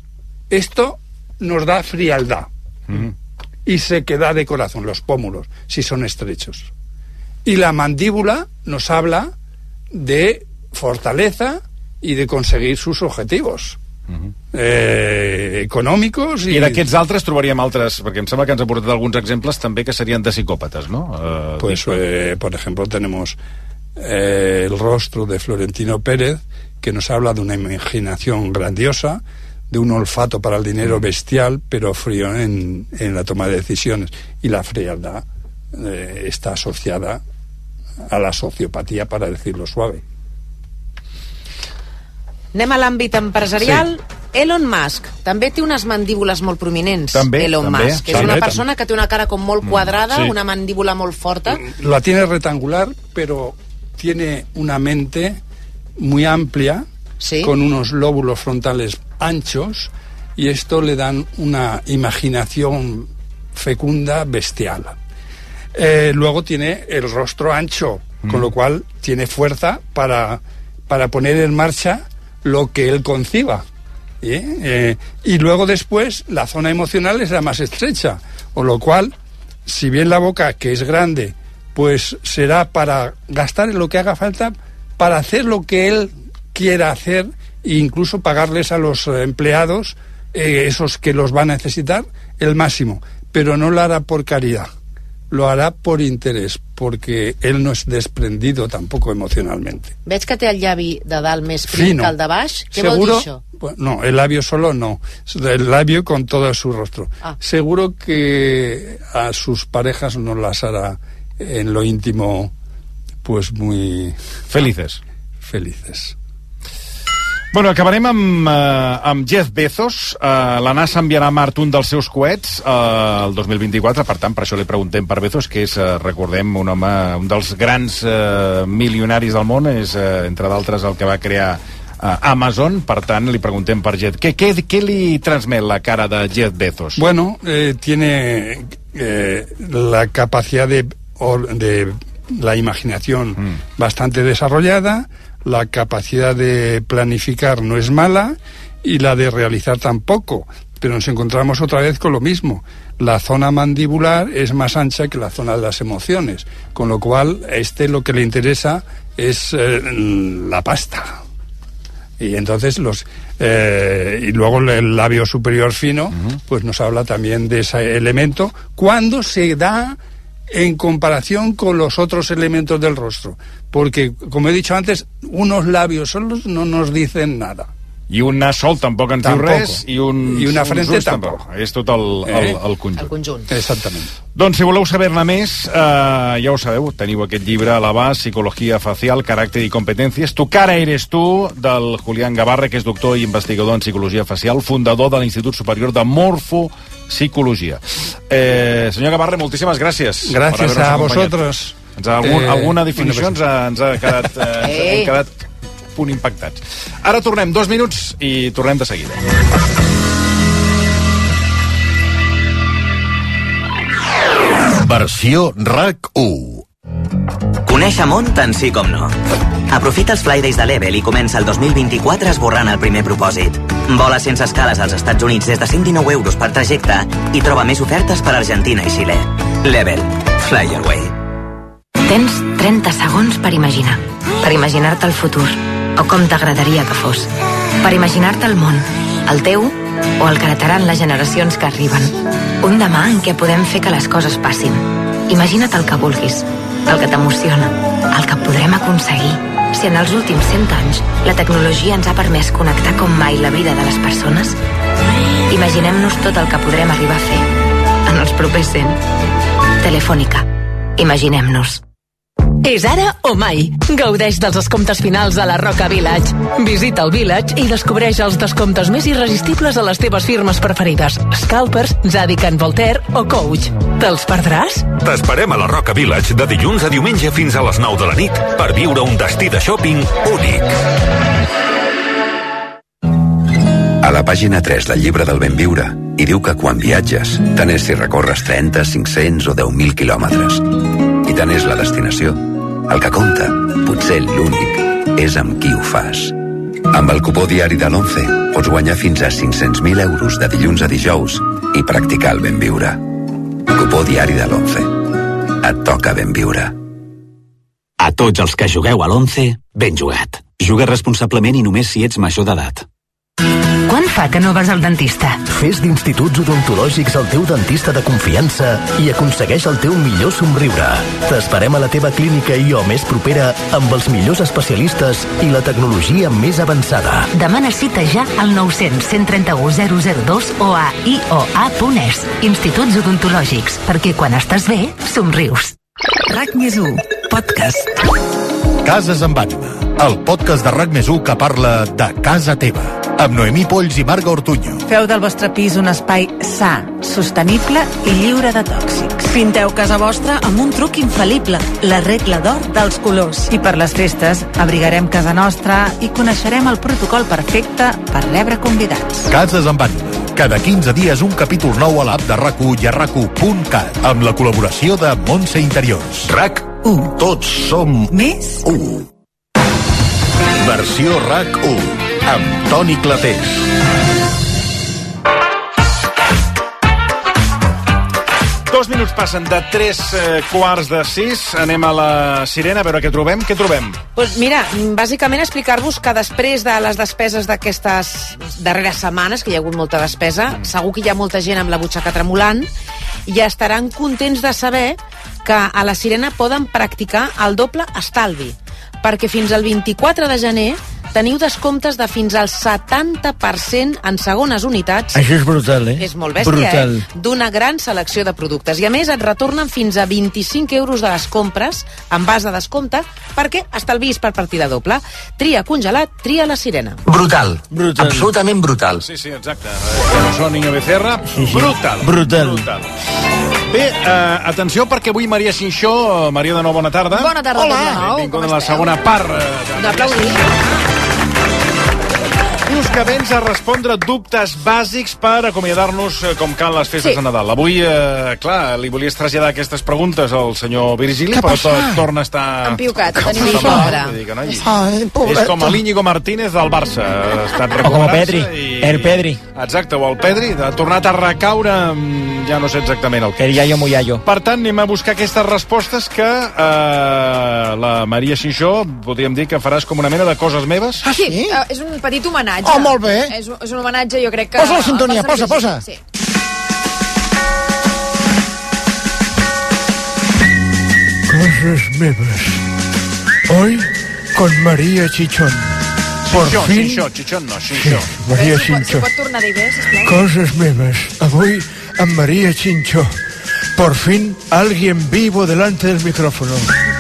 Esto nos da frialdad. Mm. Y sequedad de corazón, los pómulos, si son estrechos. Y la mandíbula nos habla de fortaleza y de conseguir sus objetivos uh-huh. eh, econòmics i... I d'aquests altres trobaríem altres, perquè em sembla que ens ha portat alguns exemples també que serien de psicòpates, ¿no? Uh, pues, eh, por ejemplo, tenemos eh, el rostro de Florentino Pérez, que nos habla de una imaginación grandiosa, de un olfato para el dinero bestial, pero frío en, en la toma de decisiones. Y la frialdad eh, está asociada a la sociopatía, para decirlo suave. Anem a l'àmbit empresarial. Sí. Elon Musk també té unes mandíbules molt prominents. També, Elon també, Musk, que també, és una també. persona que té una cara com molt quadrada, sí. una mandíbula molt forta. La tiene rectangular, pero tiene una mente muy amplia, ¿sí? Con unos lóbulos frontales anchos, y esto le dan una imaginación fecunda bestial. Eh, luego tiene el rostro ancho, mm. con lo cual tiene fuerza para, para poner en marcha lo que él conciba. ¿eh? Eh, y luego después la zona emocional es la más estrecha, con lo cual, si bien la boca, que es grande, pues será para gastar en lo que haga falta, para hacer lo que él quiera hacer, e incluso pagarles a los empleados, eh, esos que los van a necesitar, el máximo. Pero no lo hará por caridad, lo hará por interés, porque él no es desprendido tampoco emocionalmente. Veig que té el llavi de dalt més prim Fino. que el de baix. Què Seguro, vol dir això? No, el labio solo no, el labio con todo su rostro. Ah. Seguro que a sus parejas no las hará en lo íntimo pues muy... Felices. Felices. Bueno, acabarem amb, uh, amb Jeff Bezos. Uh, la NASA enviarà a Mart un dels seus coets uh, el dos mil vint-i-quatre, per tant, per això li preguntem per Bezos, que és, uh, recordem, un home, un dels grans uh, milionaris del món, és, uh, entre d'altres, el que va crear uh, Amazon. Per tant, li preguntem per Jeff. Què, què, què li transmet la cara de Jeff Bezos? Bueno, eh, tiene eh, la capacidad de, de la imaginación mm. bastante desarrollada, la capacidad de planificar no es mala y la de realizar tampoco, pero nos encontramos otra vez con lo mismo. La zona mandibular es más ancha que la zona de las emociones, con lo cual a este lo que le interesa es eh, la pasta. Y entonces los eh, y luego el labio superior fino, uh-huh. pues nos habla también de ese elemento cuando se da en comparación con los otros elementos del rostro, porque, como he dicho antes, unos labios solos no nos dicen nada. I un nas sol tampoc ens diu res, i, un, I una frente ulls tampoc. És tot el, el, el conjunt. El conjunt. Exactament. Doncs si voleu saber-ne més, eh, ja ho sabeu, teniu aquest llibre a l'abast, Psicología facial, caràcter i competències. Tu cara eres tu, del Julián Gabarre, que és doctor i investigador en psicologia facial, fundador de l'Institut Superior de Morfopsicologia. Eh, senyor Gabarre, moltíssimes gràcies. Gràcies a vosaltres. Ens ha, algun, Eh, alguna definició ens ha, ens ha quedat, eh, hem quedat punt impactats. Ara tornem, dos minuts i tornem de seguida. Versió RAC u. Coneix Amont tant sí com no. Aprofita els Flydays de Level i comença el dos mil vint-i-quatre esborrant el primer propòsit. Vola sense escales als Estats Units des de cent dinou euros per trajecte i troba més ofertes per Argentina i Xile. Level. Fly your way. Tens trenta segons per imaginar. Per imaginar-te el futur. O com t'agradaria que fos. Per imaginar-te el món. El teu o el que heretaran les generacions que arriben. Un demà en què podem fer que les coses passin. Imagina't el que vulguis. El que t'emociona. El que podrem aconseguir. Si en els últims cent anys la tecnologia ens ha permès connectar com mai la vida de les persones, imaginem-nos tot el que podrem arribar a fer en els propers cent. Telefònica. Imaginem-nos. És ara o mai. Gaudeix dels descomptes finals a la Roca Village. Visita el Village i descobreix els descomptes més irresistibles a les teves firmes preferides. Scalpers, Zadig and Voltaire o Coach. Te'ls perdràs? T'esperem a la Roca Village de dilluns a diumenge fins a les nou de la nit per viure un destí de shopping únic. A la pàgina tres del llibre del ben viure hi diu que quan viatges, tant és si recorres trenta, cinc-cents o deu mil quilòmetres. I tant és la destinació. El que compta, potser l'únic, és amb qui ho fas. Amb el cupó diari de l'Once pots guanyar fins a cinc-cents mil euros de dilluns a dijous i practicar el ben viure. Cupó diari de l'Once. Et toca ben viure. A tots els que jugueu a l'Once, ben jugat. Juga responsablement i només si ets major d'edat. Quan fa que no vas al dentista? Fes d'Instituts Odontològics el teu dentista de confiança i aconsegueix el teu millor somriure. T'esperem a la teva clínica I O més propera amb els millors especialistes i la tecnologia més avançada. Demana cita ja al nou cents, cent trenta-u, zero zero dos o a i o a punt es. Instituts Odontològics, perquè quan estàs bé, somrius. RAC més u, podcast. Cases amb ànima, el podcast de RAC més u que parla de casa teva, amb Noemí Polls i Marga Ortuño. Feu del vostre pis un espai sa, sostenible i lliure de tòxics. Pinteu casa vostra amb un truc infal·lible, la regla d'or dels colors. I per les festes abrigarem casa nostra i coneixerem el protocol perfecte per rebre convidats. Cases amb ànima. Cada quinze dies un capítol nou a l'app de RAC u i a rac u punt cat, amb la col·laboració de Montse Interiors. RAC u. Tots som més u. Versió RAC u, amb Toni Clapés. Dos minuts passen de tres eh, quarts de sis. Anem a la Sirena a veure què trobem. Què trobem? Pues mira, bàsicament explicar-vos que després de les despeses d'aquestes darreres setmanes, que hi ha hagut molta despesa, mm. segur que hi ha molta gent amb la butxaca tremolant, i estaran contents de saber que a la Sirena poden practicar el doble estalvi, perquè fins al vint-i-quatre de gener teniu descomptes de fins al setanta per cent en segones unitats. Això és brutal, eh? És molt bèstia, brutal. eh? D'una gran selecció de productes. I a més et retornen fins a vint-i-cinc euros de les compres en base de descompte perquè estalvis per partida doble. Tria congelat, tria la Sirena. Brutal. brutal. Absolutament brutal. Sí, sí, exacte. Joan Niño Becerra, sí, sí. Brutal. Brutal. brutal. Bé, eh, atenció perquè avui Maria Xinxó, Maria de nou, bona tarda. Bona tarda. Hola. Benvinguda a la segona part. Eh, D'aplaudir. Dius que vens a respondre dubtes bàsics per acomiadar-nos com cal les festes Sí. de Nadal. Avui, eh, clar, li volies traslladar aquestes preguntes al senyor Virgili, Què però passa? to- torna a estar... Empiucat, ho tenim Està a sobre. mal, vull dir que no, i- Ai, pobret. És com a l'Íñigo Martínez del Barça. Ha estat O com a recuperant-se Pedri, i- el Pedri. Exacte, o el Pedri. Ha tornat a recaure, mm, ja no sé exactament el que. El Yayo Muyayo. Per tant, anem a buscar aquestes respostes que eh, la Maria Xinxó, podríem dir que faràs com una mena de coses meves. Ah, sí? sí? Uh, és un petit homenatge. Oh, molt bé. És, un- és un homenatge, jo crec que... Posa la sintonia, posa, posa. Sí. Cosas meves. Hoy con María Chichón. Por Xinxó, fin... xinxó, xinxó no, xinxó. Maria Si Xinxó. pot tornar a dir bé, sisplau. Cosas meves. Avui amb Maria Xinxó. Por fin alguien vivo delante del micrófono.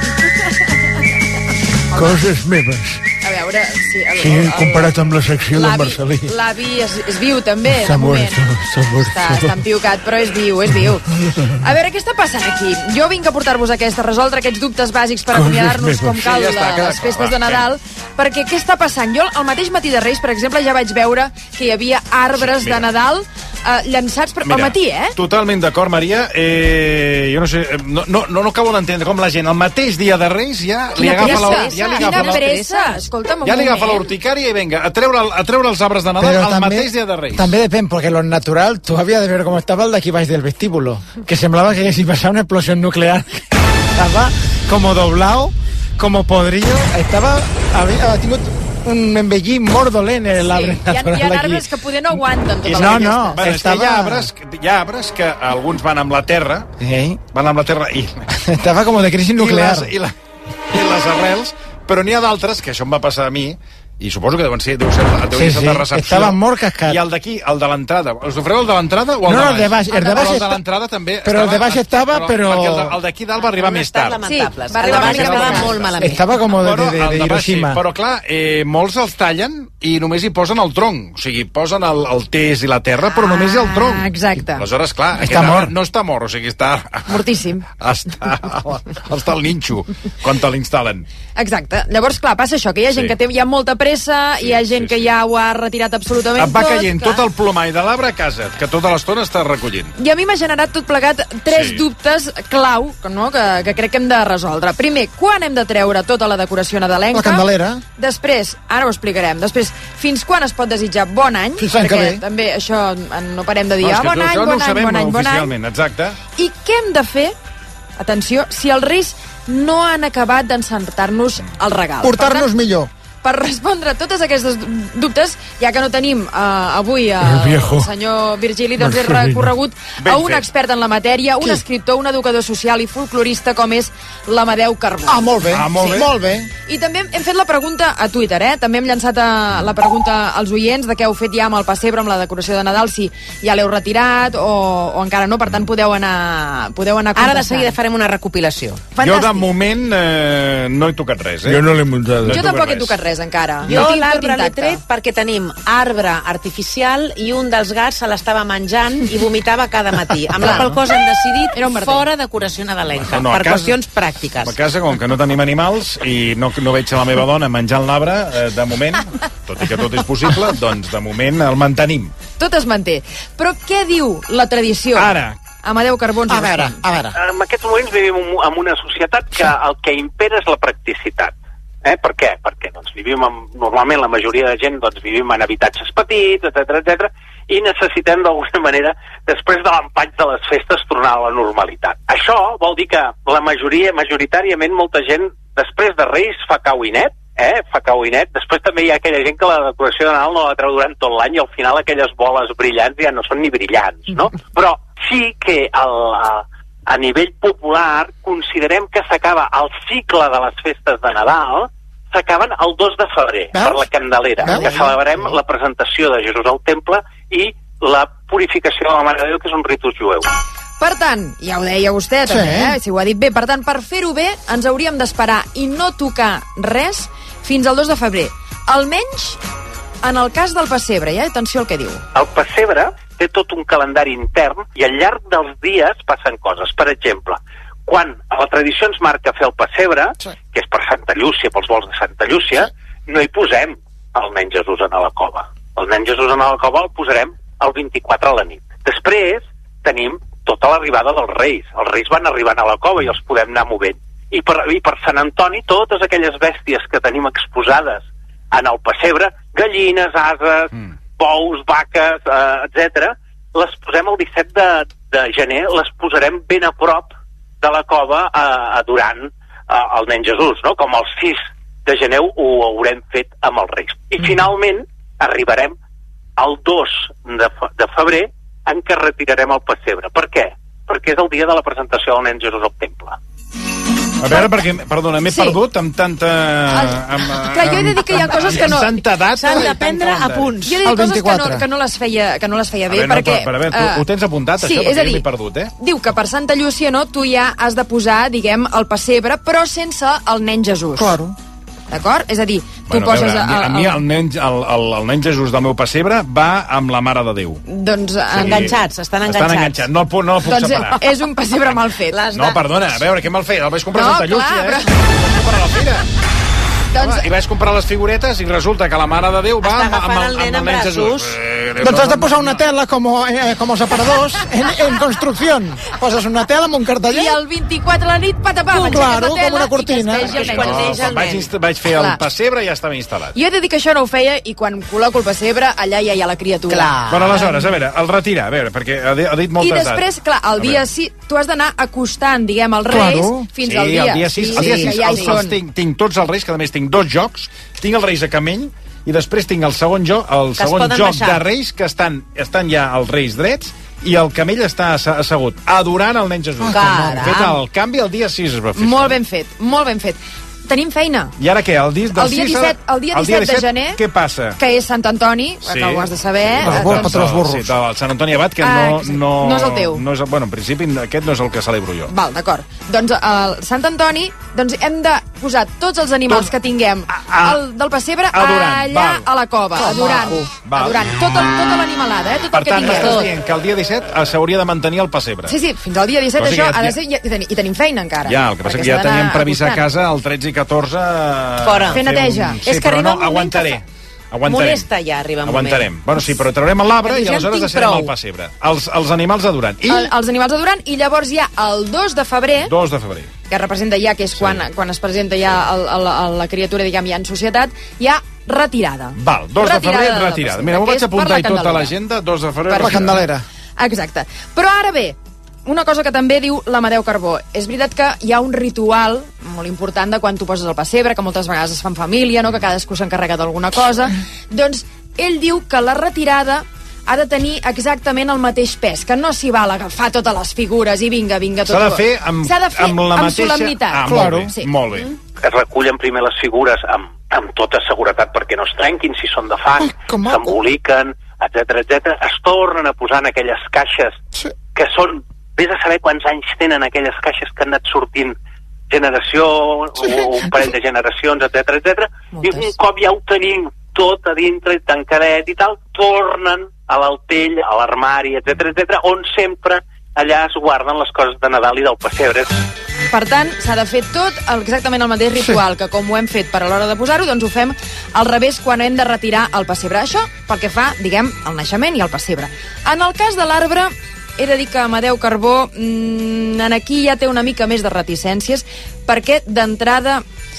Coses meves. A veure, sí... El, Sí, el, comparat amb la secció d'en l'avi- Marcelí. L'avi és, és viu, també, Està de moment. muerto, està muerto. Està, està empiocat, però és viu, és viu. A veure, què està passant aquí? Jo vinc a portar-vos aquesta, a resoldre aquests dubtes bàsics per Coses acomiadar-nos meves. com cal Sí, ja està, a queda les clar, festes va, de Nadal, perquè què està passant? Jo el mateix matí de Reis, per exemple, ja vaig veure que hi havia arbres Sí, mira. de Nadal eh, llançats per, al matí, eh? Totalment d'acord, Maria. Eh, jo no sé, eh, no, no, no acabo d'entendre com la gent el mateix dia de Reis ja li Quina agafa la, pressa, ja li quina agafa la, pressa. Escolta'm, un ja li agafa moment. l'urticària i venga, a treure, a treure els arbres de Nadal Pero el también- mateix dia de Reis. També depèn, perquè lo natural, tu havies de veure com estava el d'aquí baix del vestíbulo, que semblava que si passava una explosión nuclear. Estava como doblado, como podrido, estava, havia, havia tingut un envellir molt dolent en l'arbre Sí, hi ha, natural hi ha d'aquí. arbres que poder no aguanten tota No, la no. festa. Bueno, és que hi ha estava- arbres, hi ha arbres que alguns van amb la terra, Sí. van amb la terra i, Estava como de crisis nuclear. i, les, i, la, i les arrels, però n'hi ha d'altres, que això em va passar a mi, i suposo que deuen ser, deu ser, deu Sí, ser sí, de recepció. estava molt cascat. I el d'aquí, el de l'entrada. Us ofreu el de l'entrada o el No, de no, baix? el de baix, el de Però baix el de està- l'entrada també però el de baix estava, però- Perquè el de- el d'aquí dalt va arribar més tard. lamentables. Sí, va El arribar de baix una mica estava més molt tard. malament. Estava como de, Però de, de, el de de baix, sí, Hiroshima. però clar, eh, molts els tallen i només hi posen el tronc. O sigui, posen el, el tes i la terra, però només hi ha el tronc. Ah, exacte. Aleshores, clar, Està aquest arbre mort. no està mort, o sigui, està... Mortíssim. Està, està al ninxo quan te l'instal·len. Exacte. Llavors, clar, passa això, que hi ha gent Sí. que té ja molta pressa, Sí, hi ha gent sí, que sí. ja ho ha retirat absolutament Et va tot. caient clar. tot el plomall de l'arbre a casa, que tota l'estona està recollint. I a mi m'ha generat tot plegat tres Sí. dubtes clau no? que, que crec que hem de resoldre. Primer, quan hem de treure tota la decoració nadalenca? La candelera. Després, ara ho explicarem, després, fins quan es pot desitjar bon any? Fins l'any que perquè ve. també això en- no parem de dir, No, és ah, que bon any, això bon no ho any, sabem bon any, bon any. oficialment, exacte. I què hem de fer, atenció, si els Reis no han acabat d'encertar-nos el regal? Portar-nos Per tant, millor. per respondre a totes aquestes dubtes, ja que no tenim uh, avui uh, El viejo. el senyor Virgili, doncs he Virgili. recorregut Ben a un fet. expert en la matèria, un Qui? escriptor, un educador social i folclorista com és l'Amadeu Carbó. Ah, molt bé. Ah, molt bé. Molt bé. I també hem fet la pregunta a Twitter, eh? També hem llançat a la pregunta als oients de què heu fet ja amb el pessebre, amb la decoració de Nadal, si ja l'heu retirat o, o encara no, per tant podeu anar, podeu anar Ara de contestant. seguida farem una recopilació. Jo, de moment, eh, no he tocat res, eh? Jo no l'he muntat. No Jo he tampoc tocat he res. tocat res encara. Jo Tinc tot l'arbre l'he intacte. tret perquè tenim arbre artificial i un dels gats se l'estava menjant i vomitava cada matí. Amb la qual cosa hem decidit Era un merder. fora decoració nadalenca, No, no, a per casa- qüestions pràctiques. A casa, com que no tenim animals i no, no veig a la meva dona menjant l'arbre, eh, de moment, tot i que tot és possible, doncs de moment el mantenim. Tot es manté. Però què diu la tradició? Ara. Amadeu Carbó ens ho A veure, respon. a veure. En aquests moments vivim en- en una societat que el que impera és la practicitat. Eh? Per què? Perquè doncs, vivim en, normalment la majoria de gent doncs, vivim en habitatges petits, etcètera, etcètera, i necessitem d'alguna manera, després de l'empatx de les festes, tornar a la normalitat. Això vol dir que la majoria, majoritàriament, molta gent, després de Reis, fa cauinet, eh? fa cauinet. Després també hi ha aquella gent que la decoració de Nadal no la treu durant tot l'any i al final aquelles boles brillants ja no són ni brillants, no? Però sí que el, a, a nivell popular considerem que s'acaba el cicle de les festes de Nadal, s'acaben el dos de febrer, Veus? per la Candelera, Veus? que celebrem la presentació de Jesús al temple i la purificació de la Mare de Déu, que és un ritus jueu. Per tant, ja ho deia vostè també, Sí. eh? si ho ha dit bé, per tant, per fer-ho bé ens hauríem d'esperar i no tocar res fins al dos de febrer. Almenys en el cas del pessebre, ja atenció al que diu. El pessebre té tot un calendari intern i al llarg dels dies passen coses. Per exemple, quan a la tradició ens marca fer el pessebre, Sí. que és per Santa Llúcia, pels vols de Santa Llúcia, no hi posem el nen Jesús en la cova. El nen Jesús en la cova el posarem el vint-i-quatre a la nit. Després tenim tota l'arribada dels Reis. Els Reis van arribant a la cova i els podem anar movent. I per, i per Sant Antoni, totes aquelles bèsties que tenim exposades en el pessebre, gallines, ases, mm. bous, vaques, eh, etcètera, les posem el disset de, de gener, les posarem ben a prop de la cova eh, adorant eh, el nen Jesús, no? Com el sis de gener ho haurem fet amb els Reis. I mm. finalment arribarem al dos de, fe de febrer en què retirarem el pessebre. Per què? Perquè és el dia de la presentació del nen Jesús al temple. A veure, perquè, perdona, m'he Sí. perdut amb tanta... Amb, Clar, jo he de dir que hi ha coses que no... Amb tanta data... S'han i de tant prendre calendari. apunts. Jo he de dir coses que no, que no les feia, que no les feia bé, A veure, no, perquè... però, però, a veure, tu, eh, ho tens apuntat, sí, això, és a perquè jo dir, m'he perdut, eh? diu que per Santa Llúcia, no, tu ja has de posar, diguem, el pessebre, però sense el nen Jesús. Claro. D'acord? És a dir, tu Bueno, a poses... veure, a, mi, a mi el, el, nen, el, el, el nen Jesús del meu pessebre va amb la Mare de Déu. Doncs... eh, Enganxats, estan enganxats. Estan enganxats, no el, puc- no el puc Doncs separar. és un pessebre mal fet. No, perdona, a veure, què mal fet? El vaig comprar No, a Santa Llúcia, clar, eh? però- El vaig comprar a la fira. Doncs... Home, I vaig comprar les figuretes i resulta que la Mare de Déu va Està amb, amb, agafant amb, el nen amb en el nen Jesús. braços. Eh, Doncs has de posar una tela como, eh, como separadors en, en construcción. Poses una tela amb un carteller. I el vint-i-quatre a la nit, patapam, Claro, aixeques la com una tela cortina. i que es vegi el No, nen Jesús. quan vaig, inst- vaig fer el Clar. pessebre ja estava instal·lat. Jo he de dir que això no ho feia i quan col·loco el pessebre, allà ja hi ha la criatura. Clar. Bueno, aleshores, a veure, el retirar, a veure, perquè ha, di- ha dit I moltes després, dates. clar, el A dia veure. sis, tu has d'anar acostant, diguem, els reis Claro. fins sí, al dia... el dia sis, Sí, el dia sí, sis que ja hi els, són. els tinc, tinc tots els reis, que a més tinc dos jocs, tinc els reis a Camell, i després tinc el segon joc, el es segon poden joc baixar. de reis, que estan, estan ja els reis drets, i el Camell està assa- assegut, adorant el nen Jesús. Caram. Fet el canvi el dia sis es va fer. Molt ben fet, molt ben fet. Tenim feina. I ara què? El, dis, del El dia sis, disset, el dia disset de gener, què passa? que és Sant Antoni, que ho has de saber. Sí, eh, el doncs- patró dels burros. Sí, del Sant Antoni Abat, que Ah, no, exacte. no... No és el teu. No és, el- bueno, en principi aquest no és el que celebro jo. Val, d'acord. Doncs el Sant Antoni, doncs hem de posar tots els animals que tinguem el, del pessebre adorant, allà val. a la cova, Que adorant. maco. Val. Adorant. Tota, tota l'animalada, eh? Tot Per el que tant, tinguem. m'estàs dient que el dia disset eh, s'hauria de mantenir el pessebre. Sí, sí, fins al dia disset Però sí que això ja- ha de ser... I, i, tenim, i tenim feina encara. Ja, el que passa perquè que ja s'ha d'anar teníem previst a acostant. casa el tretze i catorze... Fora. fer Fer neteja. Un... És Sí, que però arriba no, un moment que aguantaré. Aguantarem. Molesta ja, arriba un moment. Aguantarem. Bueno, sí, però traurem l'arbre i Ja en aleshores tinc deixarem prou. el pessebre. Els, els animals adorant. I El, els animals adorant, i llavors ja el dos de febrer, dos de febrer. que representa ja, que és quan, quan es presenta ja el, el, el, la criatura, diguem, ja en societat, hi ha retirada. Val, dos de Retirada febrer, del retirada. pessebre, Mira, m'ho que vaig és per apuntar la i tot a Candelera. l'agenda, dos de febrer, Per retirada. Candelera. Exacte. Però ara bé, una cosa que també diu l'Amadeu Carbó. És veritat que hi ha un ritual molt important de quan tu poses el pessebre, que moltes vegades es fa en família, no? Que cadascú s'encarrega d'alguna cosa. Doncs ell diu que la retirada ha de tenir exactament el mateix pes, que no s'hi val agafar totes les figures i vinga, vinga, tot. S'ha de fer amb, S'ha de fer amb la amb mateixa... solemnitat. Ah, Claro. molt bé, Sí. molt bé. Es recullen primer les figures amb, amb tota seguretat perquè no es trenquin, si són de fang, s'emboliquen, etcètera, etcètera. Es tornen a posar en aquelles caixes que són... Vés a saber quants anys tenen aquelles caixes que han anat sortint generació o un parell de generacions, etcètera, etcètera. I un cop ja ho tenim tot a dintre, tancadet i tal, tornen a l'altell, a l'armari, etcètera, etcètera, on sempre allà es guarden les coses de Nadal i del pessebre. Per tant, s'ha de fer tot el- exactament el mateix ritual, que com ho hem fet per a l'hora de posar-ho, doncs ho fem al revés quan hem de retirar el pessebre. Això pel que fa, diguem, al naixement i al pessebre. En el cas de l'arbre, he de dir que Amadeu Carbó mmm, en aquí ja té una mica més de reticències, perquè d'entrada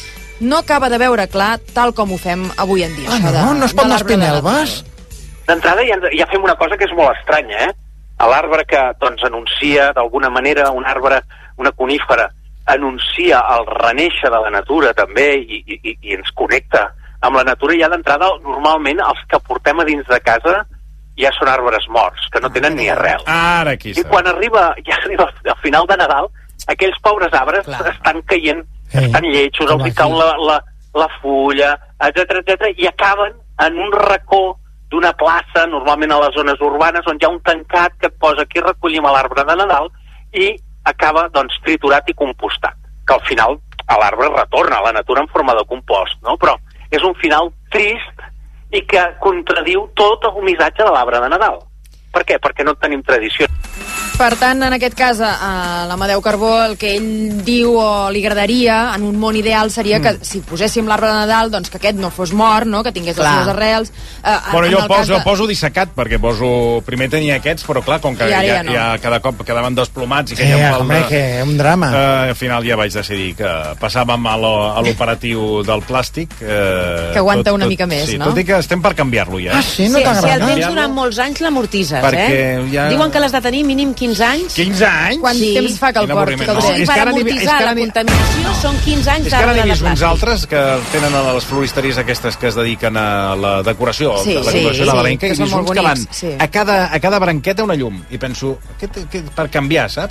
no acaba de veure clar tal com ho fem avui en dia. Ah, això no? de, No es pot de anar l'arbre de Nadal. espinelves? D'entrada ja, ja fem una cosa que és molt estranya, eh? A l'arbre que doncs, anuncia, d'alguna manera, un arbre, una conífera, anuncia el reneixer de la natura també i, i, i ens connecta amb la natura. Ja d'entrada, normalment, els que portem a dins de casa ja són arbres morts, que no tenen ni arrel. Ara aquí I quan arriba, ja arriba al final de Nadal, aquells pobres arbres Clar. estan caient, Eh, estan lletjos, els hi cau la, la, la fulla, etcètera, etcètera, i acaben en un racó d'una plaça, normalment a les zones urbanes, on hi ha un tancat que et posa aquí recollim l'arbre de Nadal i acaba, doncs, triturat i compostat. Que al final a l'arbre retorna a la natura en forma de compost, no? Però és un final trist i que contradiu tot el missatge de l'arbre de Nadal. Per què? Perquè no tenim tradició. Per tant, en aquest cas, a l'Amadeu Carbó, el que ell diu o li agradaria, en un món ideal, seria que si poséssim l'arbre de Nadal, doncs que aquest no fos mort, no? Que tingués les Clar. seves arrels. Eh, Bueno, en jo el el cas poso, de- el poso dissecat, perquè poso... Primer tenia aquests, però clar, com que I ara ja, ja no. ja cada cop quedaven desplomats i que Eh, ja em home, falta... que un drama. Eh, al final ja vaig decidir que passàvem a lo- a l'operatiu del plàstic. Eh, Que aguanta una mica més, sí, no? Tot i que estem per canviar-lo ja. Ah, sí? No Sí, si el t'agrada? tens durant molts anys, l'amortitzes, Perquè eh? ja- Diuen que l'has de tenir mínim quinze anys. quinze anys? Quant Sí. temps fa que el Quin porti? avorriment. Que el No, té? Sí, és per que ara n'he- és amortitzar que ara la n'he- contaminació són quinze anys És que ara d'arbre n'he de vist uns plàstic. altres que tenen a les floristeries aquestes que es dediquen a la decoració, Sí, la sí, decoració sí, nadalenca, que i són vist molt uns que van bonics, sí. a, cada, a cada branqueta una llum. I penso, què, té- què, per canviar, saps?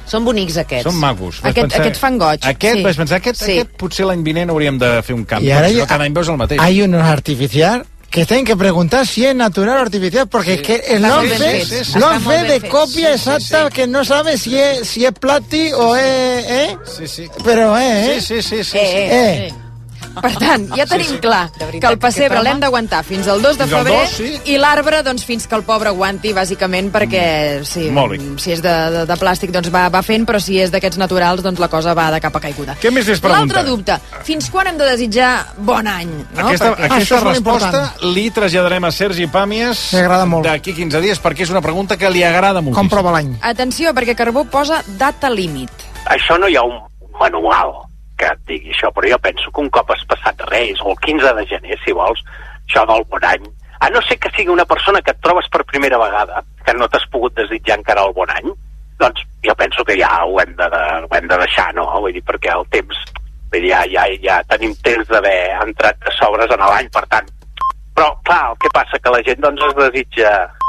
Són bonics aquests. Són macos. Vaig Aquest, pensar- aquest fan goig. Aquest, sí. vaig pensar, aquest, Sí. aquest potser l'any vinent hauríem de fer un canvi. Y ahora Perquè hay, cada any veus el mateix. hay unos artificial que tienen que preguntar si es natural o artificial, porque es que el Estan long molt ben fe, fets, estan long molt fe ben de fets. copia Sí, sí, exacta que no sabe si es, si es plati o es... ¿eh? Sí, sí. Pero es, ¿eh? Sí, sí, sí. sí, Eh, sí. Eh. eh. Per tant, ja tenim sí, sí. clar que el pessebre l'hem d'aguantar fins al dos de Fins al febrer dos, sí. i l'arbre doncs, fins que el pobre aguanti, bàsicament, perquè sí, Molt bé. si és de, de, de plàstic doncs va, va fent, però si és d'aquests naturals doncs la cosa va de capa caiguda. Què més és preguntar? L'altre dubte, fins quan hem de desitjar bon any? No? Aquesta, Perquè... aquesta Això és molt resposta important. li traslladarem a Sergi Pàmies Li agrada molt. d'aquí quinze dies, perquè és una pregunta que li agrada moltíssim. Com prova l'any. Atenció, perquè Carbó posa data límit. Això no hi ha un manual que et digui això, però jo penso que un cop has passat Reis, o el quinze de gener, si vols, això del bon any, a no ser que sigui una persona que et trobes per primera vegada, que no t'has pogut desitjar encara el bon any, doncs jo penso que ja ho hem de, de, ho hem de deixar, no? Vull dir, perquè el temps, vull dir, ja, ja, ja tenim temps d'haver entrat de sobres en l'any, per tant. Però, clar, el que passa que la gent doncs es desitja